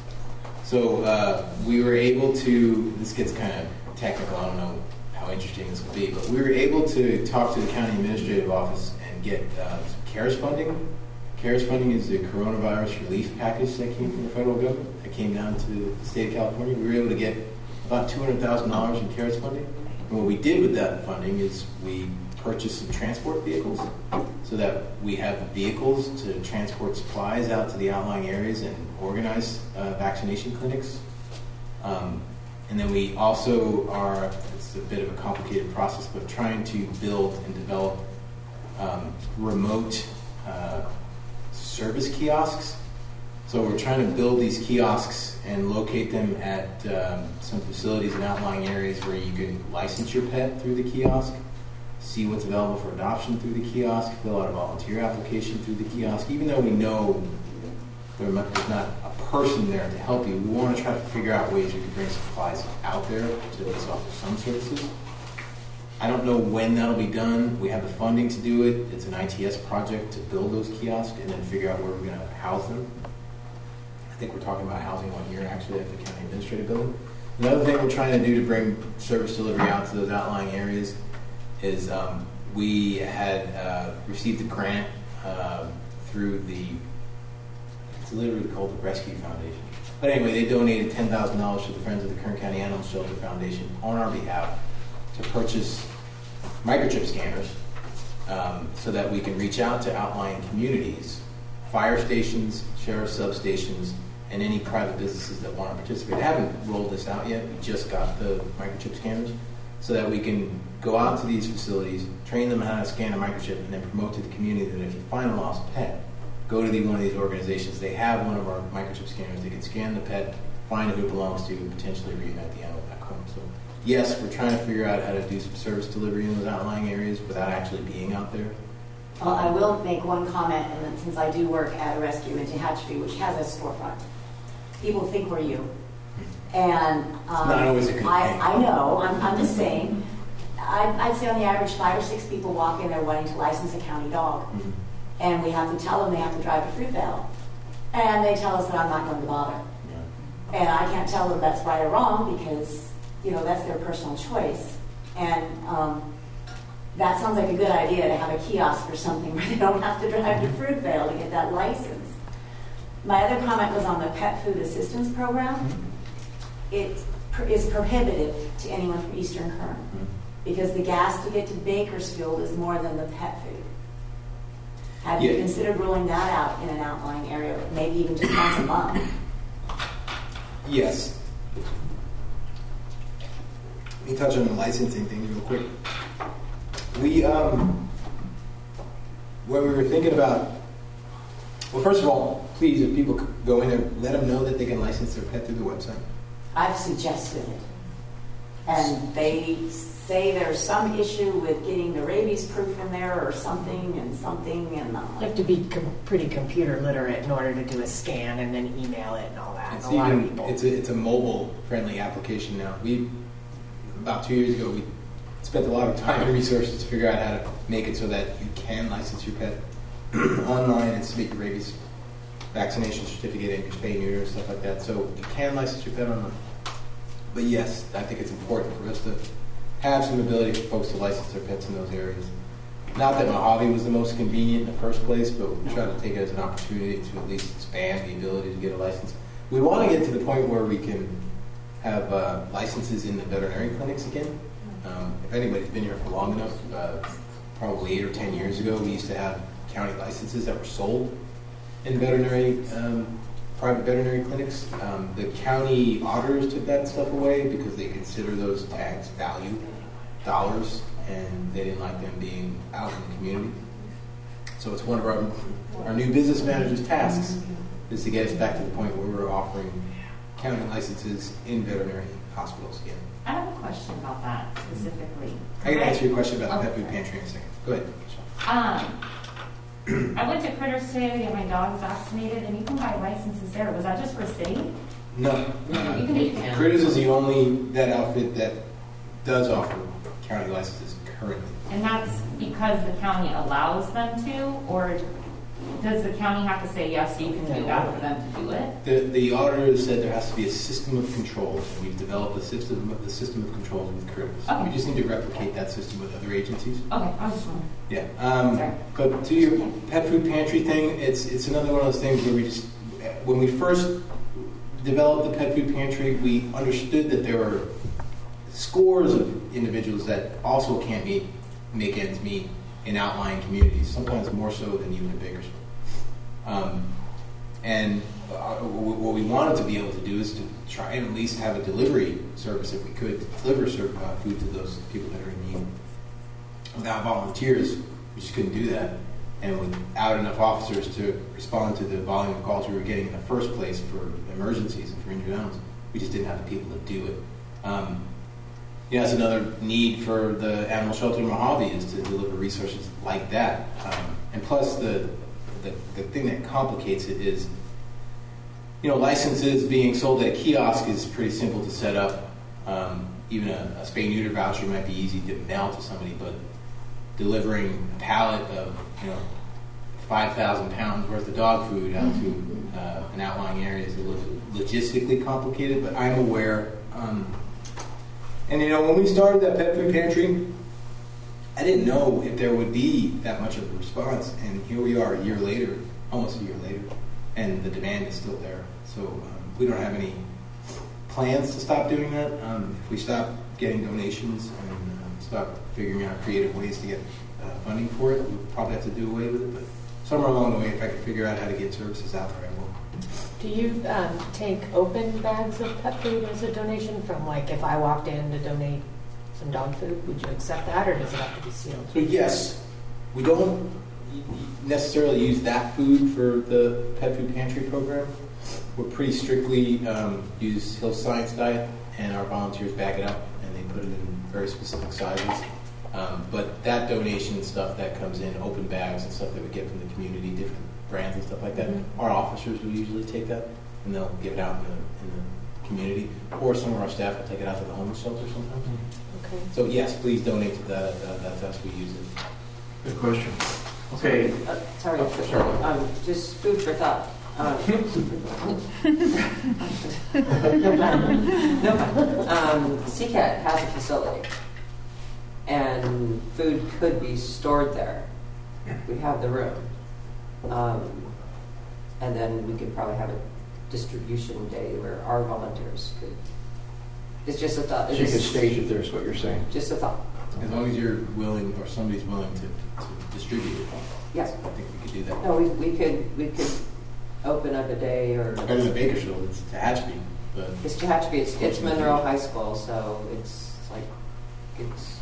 so uh, we were able to. This gets kind of technical. I don't know how interesting this will be, but we were able to talk to the county administrative office and get uh, some CARES funding. CARES funding is the coronavirus relief package that came from the federal government that came down to the state of California. We were able to get about two hundred thousand dollars in CARES funding. And what we did with that funding is we purchased some transport vehicles so that we have vehicles to transport supplies out to the outlying areas and organize uh, vaccination clinics. Um, and then we also are, it's a bit of a complicated process, but trying to build and develop um, remote uh, service kiosks. So we're trying to build these kiosks and locate them at um, some facilities in outlying areas where you can license your pet through the kiosk, see what's available for adoption through the kiosk, fill out a volunteer application through the kiosk. Even though we know there mu- there's not a person there to help you, we want to try to figure out ways we can bring supplies out there to at least offer some services. I don't know when that'll be done. We have the funding to do it. It's an I T S project to build those kiosks and then figure out where we're going to house them. I think we're talking about housing one here actually at the county administrative building. Another thing we're trying to do to bring service delivery out to those outlying areas is um, we had uh, received a grant uh, through the, it's literally called the Rescue Foundation. But anyway, they donated ten thousand dollars to the Friends of the Kern County Animal Shelter Foundation on our behalf to purchase microchip scanners um, so that we can reach out to outlying communities, fire stations, sheriff substations, and any private businesses that want to participate. I haven't rolled this out yet. We just got the microchip scanners so that we can go out to these facilities, train them how to scan a microchip, and then promote to the community that if you find a lost pet, go to the, one of these organizations. They have one of our microchip scanners. They can scan the pet, find who it belongs to, and potentially reunite the animal back home. So yes, we're trying to figure out how to do some service delivery in those outlying areas without actually being out there. Well, I will make one comment, and then since I do work at a rescue in Tehachapi, which has a storefront, people think we're you. And um, not always a good I, thing. I know, I'm, I'm just saying, I'd, I'd say on the average, five or six people walk in there wanting to license a county dog. Mhm. And we have to tell them they have to drive to Fruitvale. And they tell us that I'm not going to bother. Yeah. And I can't tell them that's right or wrong because, you know, that's their personal choice. And um, that sounds like a good idea to have a kiosk or something where they don't have to drive to Fruitvale to get that license. My other comment was on the pet food assistance program. It pr- is prohibitive to anyone from Eastern Kern because the gas to get to Bakersfield is more than the pet food. Have you Yeah. considered rolling that out in an outlying area, maybe even just once a month? Yes. Let me touch on the licensing thing real quick. We, um, when we were thinking about, well, first of all, please, if people c- go in there, let them know that they can license their pet through the website. I've suggested it. And they say there's some issue with getting the rabies proof in there or something and something and I'm You like, have to be com- pretty computer literate in order to do a scan and then email it and all that. It's a lot of even, people. it's a, it's a mobile-friendly application now. We, about two years ago, we spent a lot of time and resources to figure out how to make it so that you can license your pet online and submit your rabies vaccination certificate and your spay neuter and stuff like that. So you can license your pet online. But yes, I think it's important for us to have some ability for folks to license their pets in those areas. Not that Mojave was the most convenient in the first place, but we try to take it as an opportunity to at least expand the ability to get a license. We want to get to the point where we can have uh, licenses in the veterinary clinics again. Um, if anybody's been here for long enough, uh, probably eight or ten years ago, we used to have county licenses that were sold in veterinary, um, private veterinary clinics. Um, the county auditors took that stuff away because they consider those tags value dollars, and they didn't like them being out in the community. So it's one of our our new business manager's tasks is to get us back to the point where we're offering county licenses in veterinary hospitals again. I have a question about that specifically. I can answer your question about the pet Okay. food pantry in a second. Go ahead. Um, I went to Critters today to get my dogs vaccinated, and you can buy licenses there. Was that just for city? No. You Uh, can do Critters is the only vet outfit that does offer county licenses currently. And that's because the county allows them to, or does the county have to say yes, you can do that for them to do it? The, the auditor said there has to be a system of controls, and we've developed a system, the system of controls with Critters. Okay. We just need to replicate that system with other agencies. Okay, I was just wondering. Yeah. Um, Sorry. but to your pet food pantry thing, it's it's another one of those things where we just, when we first developed the pet food pantry, we understood that there were scores of individuals that also can't meet, make ends meet in outlying communities, sometimes more so than even in Bakersfield. Um, and uh, what we wanted to be able to do is to try and at least have a delivery service, if we could, to deliver certain, uh, food to those people that are in need. Without volunteers, we just couldn't do that. And without enough officers to respond to the volume of calls we were getting in the first place for emergencies and for injured animals, we just didn't have the people to do it. Um, you know, that's another need for the animal shelter in Mojave, is to deliver resources like that. Um, and plus, the, the the thing that complicates it is, you know, licenses being sold at a kiosk is pretty simple to set up. Um, even a, a spay neuter voucher might be easy to mail to somebody, but delivering a pallet of, you know, five thousand pounds worth of dog food out to uh, an outlying area is a little logistically complicated, but I'm aware. Um, and, you know, when we started that pet food pantry, I didn't know if there would be that much of a response, and here we are a year later, almost a year later, and the demand is still there. So um, we don't have any plans to stop doing that. Um, if we stop getting donations and um, stop figuring out creative ways to get uh, funding for it, we'll probably have to do away with it. But somewhere along the way, if I can figure out how to get services out there, I will. Do you um, take open bags of pet food as a donation from, like, if I walked in to donate some dog food, would you accept that, or does it have to be sealed? So yes, we don't necessarily use that food for the pet food pantry program. We're pretty strictly um, use Hill Science Diet, and our volunteers back it up, and they put it in very specific sizes. Um, but that donation stuff that comes in, open bags and stuff that we get from the community, different brands and stuff like that, Mm-hmm. our officers will usually take that and they'll give it out in the, in the community, or some of our staff will take it out to the homeless shelter sometimes. Okay. So yes, please donate to that. Uh, that's us. We use it. Good question. Okay, Uh, Sorry, Oh, sure. um, just food for thought. Um, No, um, C CAT has a facility, and food could be stored there. We have the room. Um, and then we could probably have a distribution day where our volunteers could, it's just a thought. so you can stage it there, is what you're saying. Just a thought. As long as you're willing, or somebody's willing to, to distribute it, Yes. I think we could do that. No, we, we could, we could open up a day or, Better than Bakersfield. It's Tehachapi, but it's Tehachapi, it's, it's Monroe High School, so it's like, it's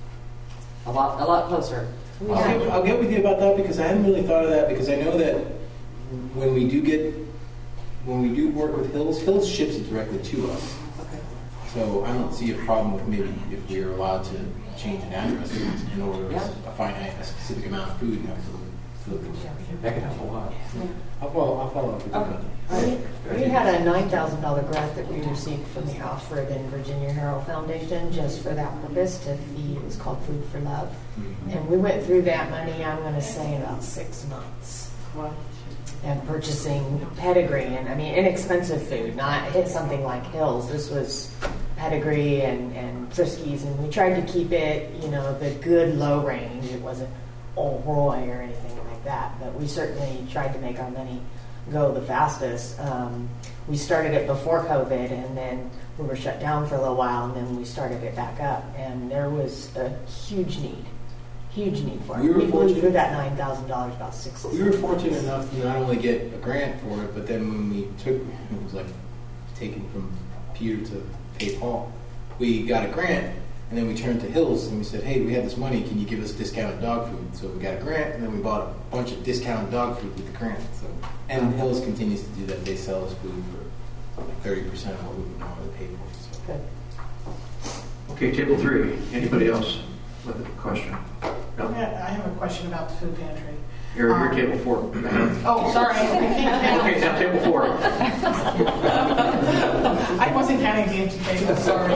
a lot, a lot closer. I'll get, I'll get with you about that because I hadn't really thought of that because I know that when we do get, when we do work with Hills, Hills ships it directly to us. Okay. So I don't see a problem with maybe if we are allowed to change an address in order Yeah. a finite, a specific amount of food and have to That could help a lot. I'll follow, I'll follow up with you about that. We we had a nine thousand dollars grant that we received from the Alfred and Virginia Herald Foundation just for that purpose to feed, it was called Food for Love. And we went through that money, I'm going to say, in about six months. And purchasing pedigree and, I mean, inexpensive food, not hit something like Hills. This was pedigree and, and Friskies, and we tried to keep it, you know, the good low range. It wasn't Old Roy or anything like that, but we certainly tried to make our money go the fastest. Um, we started it before COVID, and then we were shut down for a little while, and then we started it back up, and there was a huge need, huge need for it. We were blew fortunate- through that nine thousand dollars about six. We were fortunate enough to not only get a grant for it, but then when we took, it was like taken from Peter to pay Paul, we got a grant, and then we turned to Hills and we said, hey, we have this money, can you give us discounted dog food? So we got a grant, and then we bought a bunch of discounted dog food with the grant. So, and Hills continues to do that. They sell us food for like thirty percent of what we would normally pay for. So. Good. Okay, table three. Anybody else with a question? No? I have a question about the food pantry. You're, you're Um, table four. Oh, sorry. I can't Okay, now table four. I wasn't counting the empty table, sorry.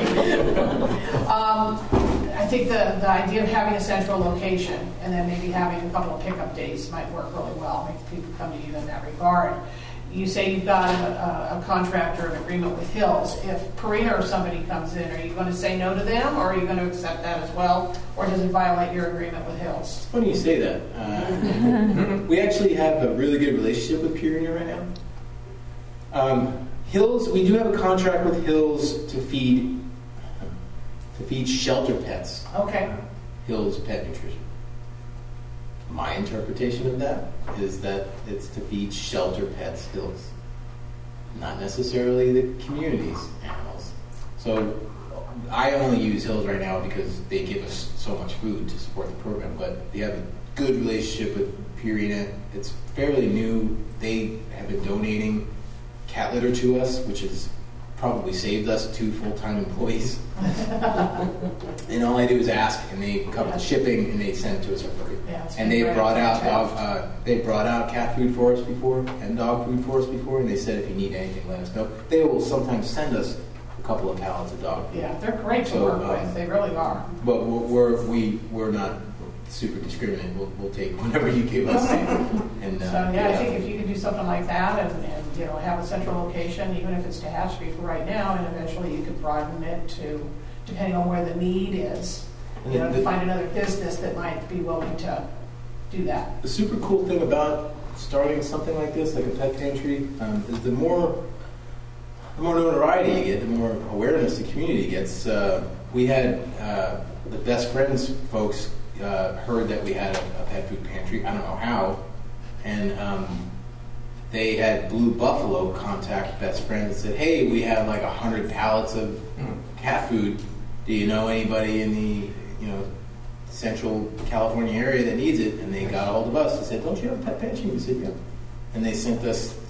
Um, I think the, the idea of having a central location and then maybe having a couple of pickup days might work really well, make people come to you in that regard. You say you've got a, a contract or an agreement with Hills. If Purina or somebody comes in, are you going to say no to them, or are you going to accept that as well, or does it violate your agreement with Hills? It's funny you say that. Uh, we actually have a really good relationship with Purina right now. Um, Hills, we do have a contract with Hills to feed to feed shelter pets. Okay. Hills Pet Nutrition. My interpretation of that is that it's to feed shelter pets Hills, not necessarily the community's animals. So I only use Hills right now because they give us so much food to support the program, but they have a good relationship with Purina. It's fairly new. They have been donating cat litter to us, which has probably saved us two full-time employees. And all I do is ask, and they cover the shipping, and they send it to us for free. Yeah, it's And been they great. brought out dog, uh, they brought out cat food for us before, and dog food for us before, and they said if you need anything, let us know. They will sometimes send us a couple of pallets of dog food. Yeah, they're great to So, work um, with. They really are. But we're, we're we we're not super discriminate. We'll, we'll take whatever you give us. And uh, So, yeah, I think if you could do something like that and, and, you know, have a central location, even if it's Tehachapi for right now, and eventually you could broaden it to, depending on where the need is, And you know, the- to find another business that might be willing to do that. The super cool thing about starting something like this, like a pet pantry, um, is the more the more notoriety you get, the more awareness the community gets. Uh, we had uh, the Best Friends folks uh, heard that we had a, a pet food pantry. I don't know how, and um, they had Blue Buffalo contact Best Friends and said, "Hey, we have like a hundred pallets of cat food. Do you know anybody in the you know Central California area that needs it?" And they got a hold of us and said, "Don't you have a pet pantry?" We said, "Yeah." And they sent us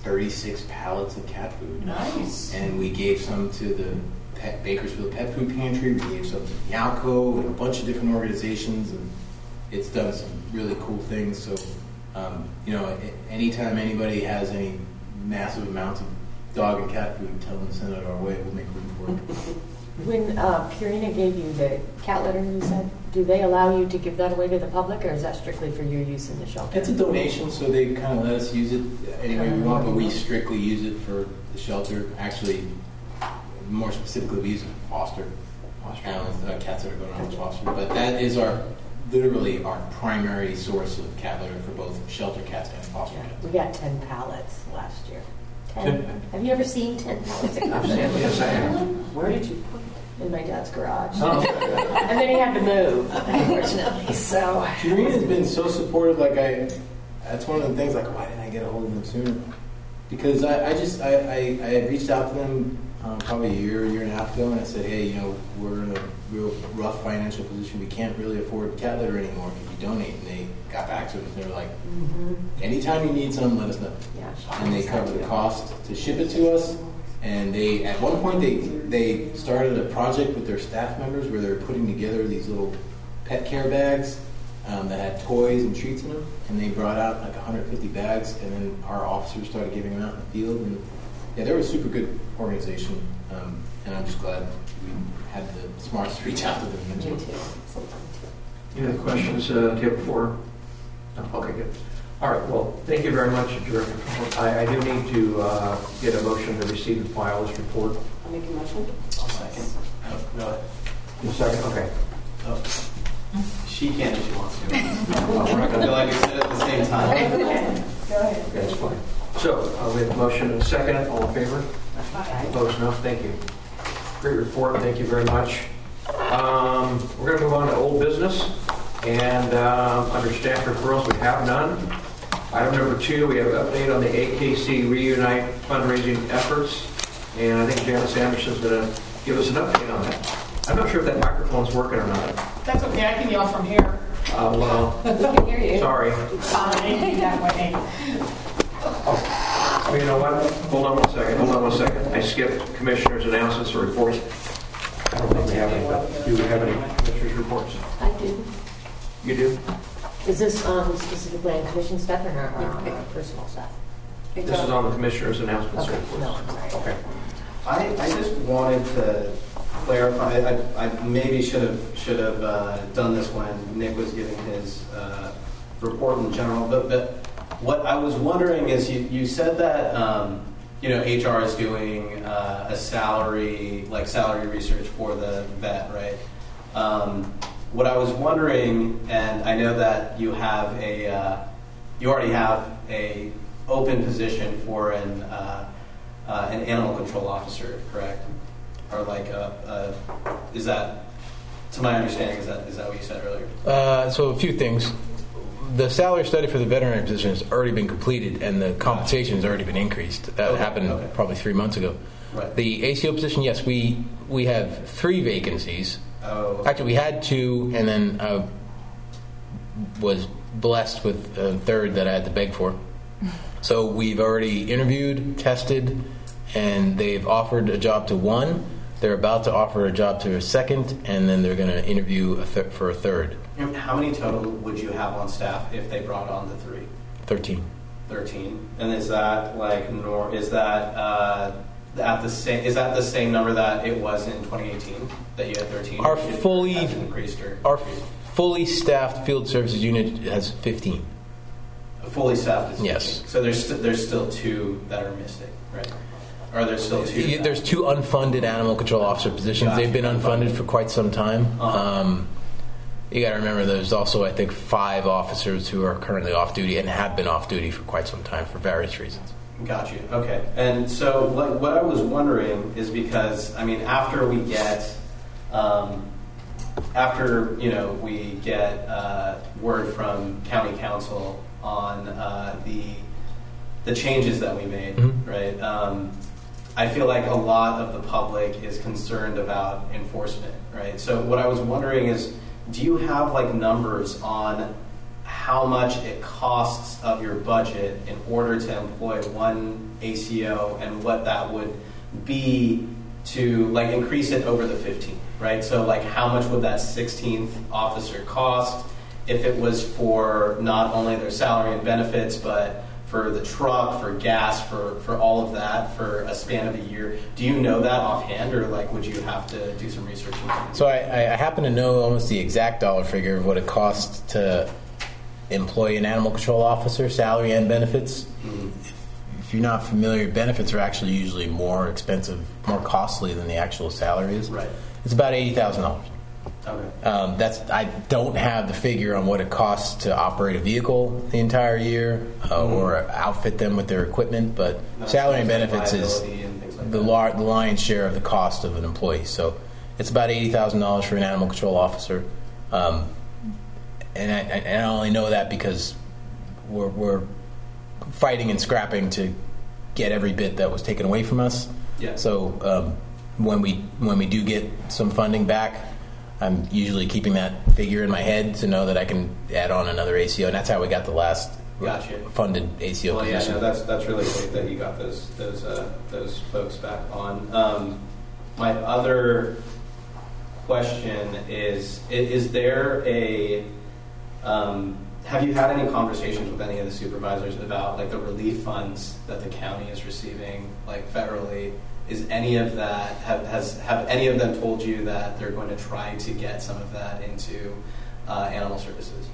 thirty-six pallets of cat food. Nice. And we gave some to the Pet Bakersfield Pet Food Pantry. We gave some to Yalco and a bunch of different organizations, and it's done some really cool things. So, um, you know, a- anytime anybody has any massive amounts of dog and cat food, tell them to send it our way. We'll make room for it. When uh, Purina gave you the cat litter, you said, do they allow you to give that away to the public, or is that strictly for your use in the shelter? It's a donation, so they kind of let us use it any way we want, but we strictly use it for the shelter. Actually, more specifically, we use it for foster. Foster animals, uh, cats that are going on foster. But that is our, literally our primary source of cat litter for both shelter cats and foster cats. We got ten pallets last year. Ten? Ten. Have you ever seen ten pallets of coffee? Yes, I have. Where did you put In my dad's garage. Oh. And then he had to move, unfortunately, so. Purina's been so supportive. Like I, that's one of the things. Like, why didn't I get a hold of them sooner? Because I, I just I, I, I had reached out to them um, probably a year, year and a half ago, and I said, hey, you know, we're in a real rough financial position. We can't really afford cat litter anymore. Can you donate? And they got back to us. And they were like, Mm-hmm. anytime you need some, let us know. Yeah. And they cover the cost to ship it to us. And they, at one point, they they started a project with their staff members where they were putting together these little pet care bags um, that had toys and treats in them. And they brought out like one hundred fifty bags, and then our officers started giving them out in the field. And yeah, they were a super good organization. Um, and I'm just glad we had the smarts to reach out to them. Me too. Any other questions, uh, table four? No? Okay, good. All right, well, thank you very much, Director. I, I do need to uh, get a motion to receive and file this report. I'll make a motion. I'll second. Oh, no. In a second, okay. Oh. She can if she wants to. Well, we're not I feel gonna, like we said it at the same time. Go ahead. okay, that's fine. So, uh, we have a motion and a second. All in favor? Opposed? No? Thank you. Great report. Thank you very much. Um, we're going to move on to old business. And um, under staff referrals, we have none. Item number two, we have an update on the A K C Reunite fundraising efforts. And I think Janice Anderson's going to give us an update on that. I'm not sure if that microphone's working or not. That's okay, I can yell from here. Uh, well, We can hear you. sorry. Fine, that way. Oh, you know what? Hold on one second. Hold on one second. I skipped commissioners' announcements or reports. I don't think we have any, but do we have any commissioners' reports? I do. You do? Is this um, specifically on commission stuff or not, or on our personal stuff? This is on the commissioners' announcements or Okay, reports. no, I'm sorry. Okay. I, I just wanted to clarify, I, I maybe should have should have uh, done this when Nick was giving his uh, report in general, but, but what I was wondering is you, you said that um, you know H R is doing uh, a salary, like salary research for the vet, right? Um, what I was wondering, and I know that you have a, uh, you already have a open position for an uh, uh, an animal control officer, correct? Or like a, a, is that, to my understanding, is that is that what you said earlier? Uh, so a few things. The salary study for the veterinary position has already been completed, and the compensation has already been increased. That Okay, happened okay. probably three months ago. Right. The A C O position, yes, we we have three vacancies. Oh, Actually, we had two, and then uh, was blessed with a third that I had to beg for. So we've already interviewed, tested, and they've offered a job to one. They're about to offer a job to a second, and then they're going to interview a th- for a third. how many total would you have on staff if they brought on the three? thirteen. Thirteen. And is that like nor is that uh, at the same is that the same number that it was in twenty eighteen that you had thirteen? Our Or did- fully- has it increased or Our decreased? fully staffed field services unit has fifteen. Fully staffed is Yes. fifteen. So there's st- there's still two that are missing, right? Or there's still two. Yeah, There's two unfunded animal control officer positions. Gotcha. They've been unfunded for quite some time. Uh-huh. Um, you got to remember, there's also, I think, five officers who are currently off duty and have been off duty for quite some time for various reasons. Got you. Okay. And so what, what I was wondering is because, I mean, after we get, um, after, you know, we get uh, word from county council on uh, the the changes that we made, Mhm. right? Um, I feel like a lot of the public is concerned about enforcement, right? So what I was wondering is, do you have like numbers on how much it costs of your budget in order to employ one A C O and what that would be to like increase it over the fifteen, right? So like how much would that sixteenth officer cost if it was for not only their salary and benefits, but for the truck, for gas, for, for all of that, for a span of a year? Do you know that offhand, or like would you have to do some research into it? So I, I happen to know almost the exact dollar figure of what it costs to employ an animal control officer, salary and benefits. Mm-hmm. If, if you're not familiar, benefits are actually usually more expensive, more costly than the actual salary is. Right. It's about eighty thousand dollars. Okay. Um, that's I don't have the figure on what it costs to operate a vehicle the entire year uh, mm-hmm. or outfit them with their equipment, but no, salary and benefits is and like the, lar- the lion's share of the cost of an employee. So it's about eighty thousand dollars for an animal control officer, um, and, I, and I only know that because we're, we're fighting and scrapping to get every bit that was taken away from us. Yeah. So um, when we when we do get some funding back, I'm usually keeping that figure in my head to know that I can add on another A C O, and that's how we got the last gotcha. funded A C O well, position. Yeah, no, that's that's really great that you got those those uh, those folks back on. Um, my other question is: Is there a um, have you had any conversations with any of the supervisors about like the relief funds that the county is receiving, like federally? Is any of that, have, has, have any of them told you that they're going to try to get some of that into uh, animal services?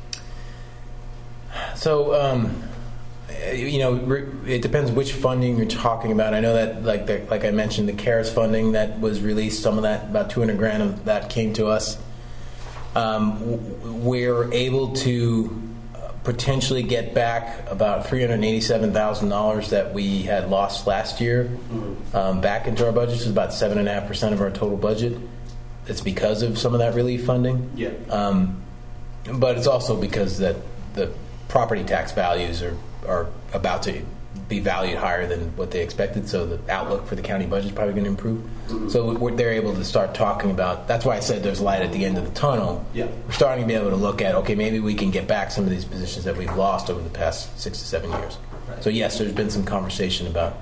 So, um, you know, it depends which funding you're talking about. I know that, like the, like I mentioned, the CARES funding that was released, some of that, about two hundred grand of that came to us. Um, we're able to potentially get back about three hundred eighty-seven thousand dollars that we had lost last year mm-hmm. um, back into our budget. It's about seven point five percent of our total budget. It's because of some of that relief funding. Yeah. Um, but it's also because that the property tax values are, are about to be valued higher than what they expected, so the outlook for the county budget is probably going to improve. Mm-hmm. So we're, they're able to start talking about, that's why I said there's light at the end of the tunnel. Yeah. We're starting to be able to look at, okay, maybe we can get back some of these positions that we've lost over the past six to seven years. Right. So yes, there's been some conversation about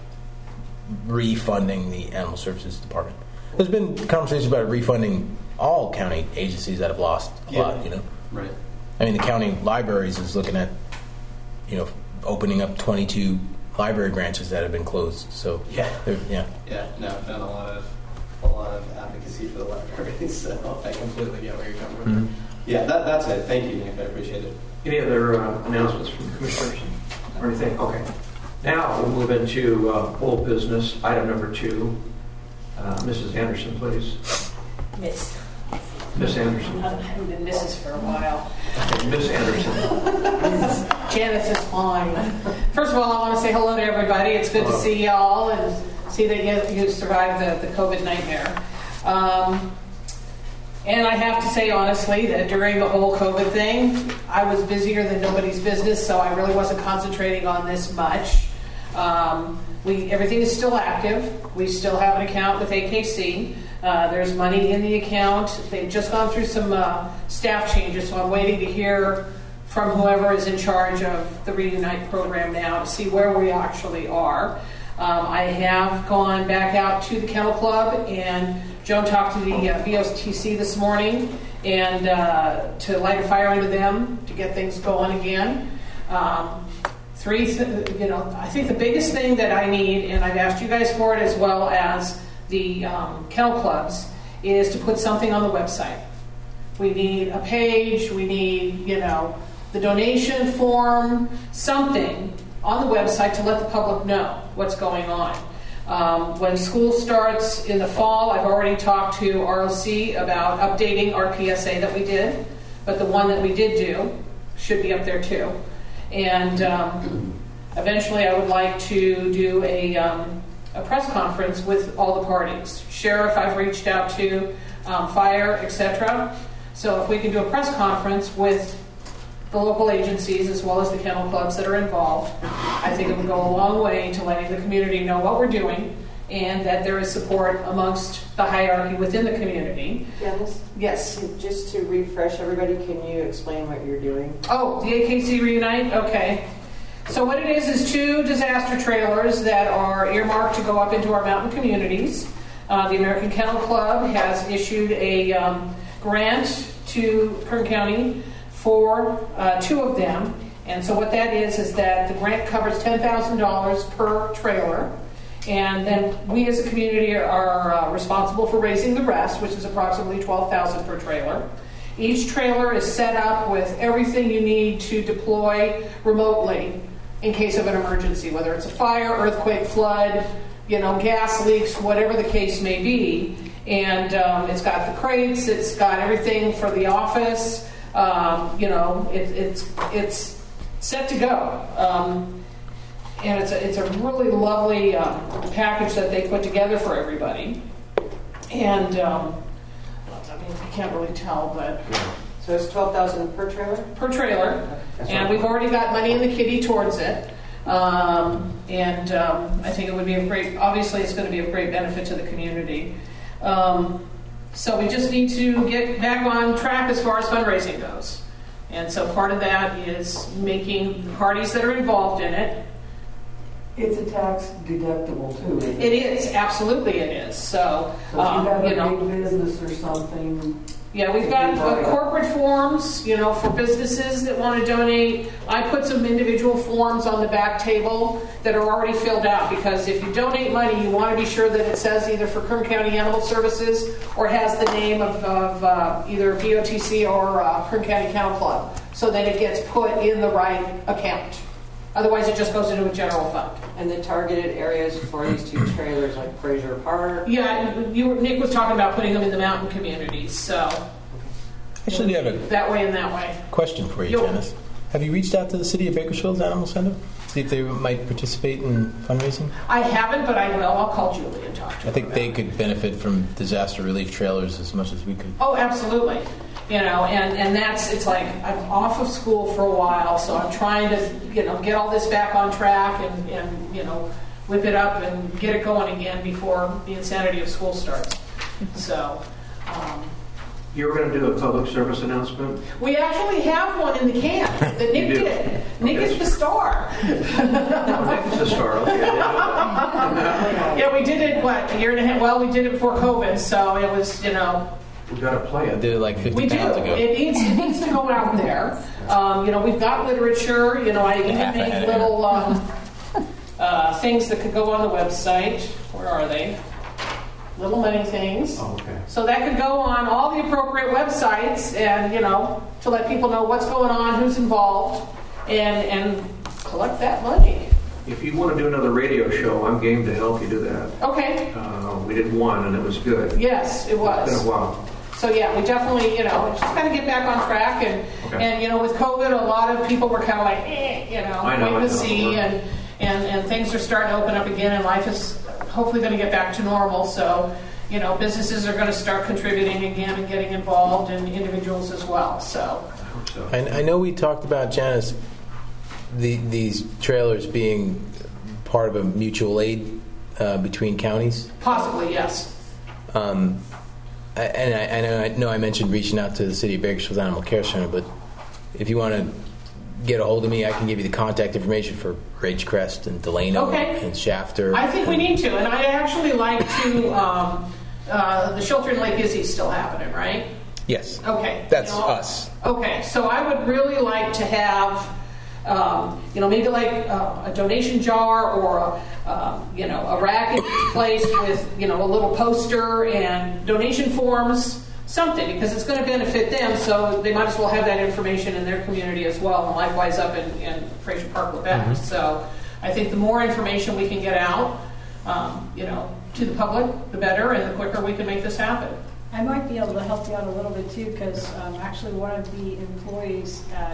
refunding the Animal Services Department. There's been conversations about refunding all county agencies that have lost a yeah. lot, you know. Right. I mean, the county libraries is looking at, you know, opening up twenty-two library branches that have been closed. So yeah, yeah, yeah. No, I've done a lot of a lot of advocacy for the libraries, so I completely get where you're coming from. Mm-hmm. Yeah, that, that's it. Thank you, Nick. I appreciate it. Any other uh, announcements from the commissioners or anything? Okay. Now we'll move into uh, old business. Item number two. Uh, Missus Anderson, please. Miss. Miss Anderson. I haven't been Missus for a while. Miss Anderson. Janice is fine. First of all, I want to say hello to everybody. It's good hello. to see y'all and see that you, you survived the, the COVID nightmare. Um, and I have to say honestly that during the whole COVID thing, I was busier than nobody's business, so I really wasn't concentrating on this much. Um, we everything is still active. We still have an account with A K C. Uh, there's money in the account. They've just gone through some uh, staff changes, so I'm waiting to hear from whoever is in charge of the Reunite program now to see where we actually are. Um, I have gone back out to the Kennel Club, and Joan talked to the uh, B O T C this morning and uh, to light a fire under them to get things going again. Um, three, th- you know, I think the biggest thing that I need, and I've asked you guys for it as well as the um, kennel clubs, is to put something on the website. We need a page, we need, you know, the donation form, something on the website to let the public know what's going on. Um, when school starts in the fall, I've already talked to R O C about updating our P S A that we did, but the one that we did do should be up there too. And um, eventually I would like to do a um, a press conference with all the parties. Sheriff, I've reached out to, um, fire, et cetera. So if we can do a press conference with the local agencies as well as the kennel clubs that are involved, I think it would go a long way to letting the community know what we're doing and that there is support amongst the hierarchy within the community. Janice? Yes. Just to refresh everybody, can you explain what you're doing? Oh, the A K C Reunite? Okay. So what it is is two disaster trailers that are earmarked to go up into our mountain communities. Uh, the American Kennel Club has issued a um, grant to Kern County for uh, two of them. And so what that is is that the grant covers ten thousand dollars per trailer. And then we as a community are uh, responsible for raising the rest, which is approximately twelve thousand dollars per trailer. Each trailer is set up with everything you need to deploy remotely in case of an emergency, whether it's a fire, earthquake, flood, you know, gas leaks, whatever the case may be. And um, it's got the crates, it's got everything for the office. Um, you know, it, it's it's set to go. Um, and it's a, it's a really lovely uh, package that they put together for everybody. And um, I mean, you can't really tell, but So it's twelve thousand per trailer? per trailer. That's And right. we've already got money in the kitty towards it. Um, and um, I think it would be a great, obviously it's going to be of great benefit to the community. Um, so we just need to get back on track as far as fundraising goes. And so part of that is making the parties that are involved in it. It's a tax deductible too, isn't It is, absolutely it is. So, So um, if you you have know, a big business or something, yeah, we've got uh, corporate forms, you know, for businesses that want to donate. I put some individual forms on the back table that are already filled out, because if you donate money, you want to be sure that it says either for Kern County Animal Services or has the name of, of uh, either B O T C or uh, Kern County Kennel Club, so that it gets put in the right account. Otherwise, it just goes into a general fund. And the targeted areas for these two trailers, like Fraser Park? Yeah, you, were- Nick was talking about putting them in the mountain communities, so Actually, I have a that way and that way. question for you, Yo. Janice. Have you reached out to the City of Bakersfield's Animal Center? See if they might participate in fundraising? I haven't, but I will. I'll call Julie and talk to her. I think about they it. could benefit from disaster relief trailers as much as we could. Oh, absolutely. You know, and, and that's, it's like, I'm off of school for a while, so I'm trying to, you know, get all this back on track and, and, you know, whip it up and get it going again before the insanity of school starts. So, um, You were going to do a public service announcement? we actually have one in the can that Nick You do? did. Nick is the star. Oh, Nick is a star. Okay, I didn't know that. Yeah, we did it, what, a year and a half, well, we did it before COVID, so it was, you know, We got to play I it. did it like fifty we do. pounds ago. It needs, it needs to go out there. Um, you know, we've got literature. You know, I even Half a make head of little um, uh, things that could go on the website. Where are they? Little mini things. Oh, okay. So that could go on all the appropriate websites, and you know, to let people know what's going on, who's involved, and and collect that money. If you want to do another radio show, I'm game to help you do that. Okay. Uh, we did one, and it was good. Yes, it It's was. been a while. So yeah, we definitely, you know, just got to get back on track, and Okay. and you know, with COVID, a lot of people were kind of like, eh, you know, I know, waiting I to know. see, and and and things are starting to open up again, and life is hopefully going to get back to normal. So, you know, businesses are going to start contributing again and getting involved, and individuals as well. So, I hope so. I, I know we talked about, Janice, the, these trailers being part of a mutual aid uh, between counties. possibly yes. Um, I- and I, I, know, I know I mentioned reaching out to the City of Bakersfield Animal Care Center, but if you want to get a hold of me, I can give you the contact information for Ridgecrest and Delano Okay. and Shafter. I think we need to, and I actually like to. Um, uh, the shelter in Lake Izzy's still happening, right? Yes. Okay. That's You know, us. Okay, so I would really like to have, um, you know, maybe like uh, a donation jar or, a, um, you know, a rack in each place with, you know, a little poster and donation forms, something, because it's going to benefit them, so they might as well have that information in their community as well, and likewise up in, in Fraser Park, Quebec. Mm-hmm. So I think the more information we can get out, um, you know, to the public, the better, and the quicker we can make this happen. I might be able to help you out a little bit too, because um, actually one of the employees at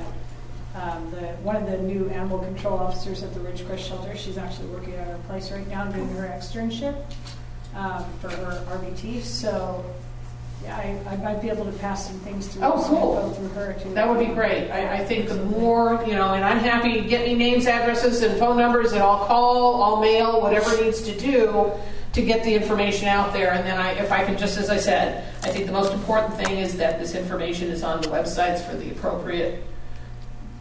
um, the one of the new animal control officers at the Ridgecrest shelter, she's actually working at her place right now doing her externship um, for her R B T. So yeah, I, I might be able to pass some things through. Oh, some cool. info through her too. That would be great. I, I think the more, you know, and I'm happy, get me names, addresses, and phone numbers, and I'll call, I'll mail, whatever it needs to do to get the information out there. And then I, if I can, just as I said, I think the most important thing is that this information is on the websites for the appropriate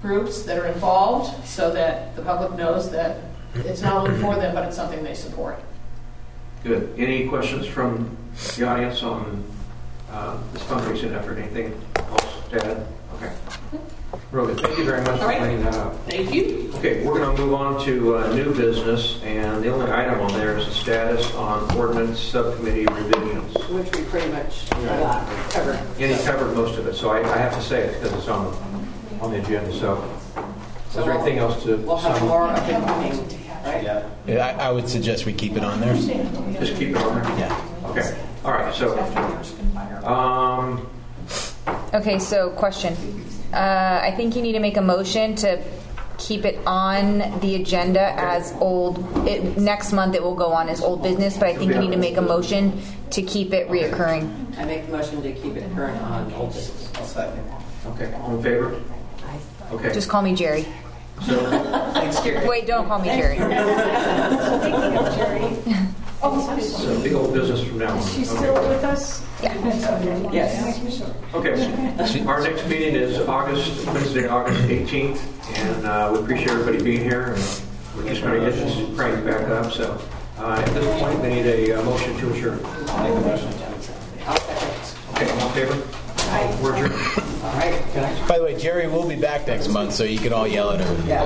groups that are involved so that the public knows that it's not only for them, but it's something they support. Good. Any questions from the audience on uh, this fundraising effort? Anything else to add? Okay. Real good. Thank you very much for All right. bringing that up. Thank you. Okay, we're going to move on to uh, new business, and the only item on there is the status on ordinance subcommittee revisions. Which we pretty much uh, covered. And he covered most of it, so I, I have to say it because it's on on the agenda. So, is there anything else to? We'll have sum- more up and coming, right? Yeah. Yeah, I, I would suggest we keep it on there. Just keep it on there. Yeah. Okay. All right. So, um, Okay, so question. Uh, I think you need to make a motion to keep it on the agenda as old, it, next month it will go on as old business, but I think you need to make a motion to keep it reoccurring. I make the motion to keep it current on old business. I'll second. okay. All in favor? Okay. Just call me Jerry. So, Wait, don't call me Jerry. Speaking of Jerry, oh, so big old business from now on. she's Okay. still with us? Yeah. Yes. Okay. Our next meeting is August, Wednesday, August eighteenth, and uh, we appreciate everybody being here. And we're just going to get this cranked back up. So uh, at this point, we need a uh, motion to adjourn. Make a motion to I'll second. Okay, all in favor? We're adjourned. All right. By the way, Jerry will be back next month, so you can all yell at her.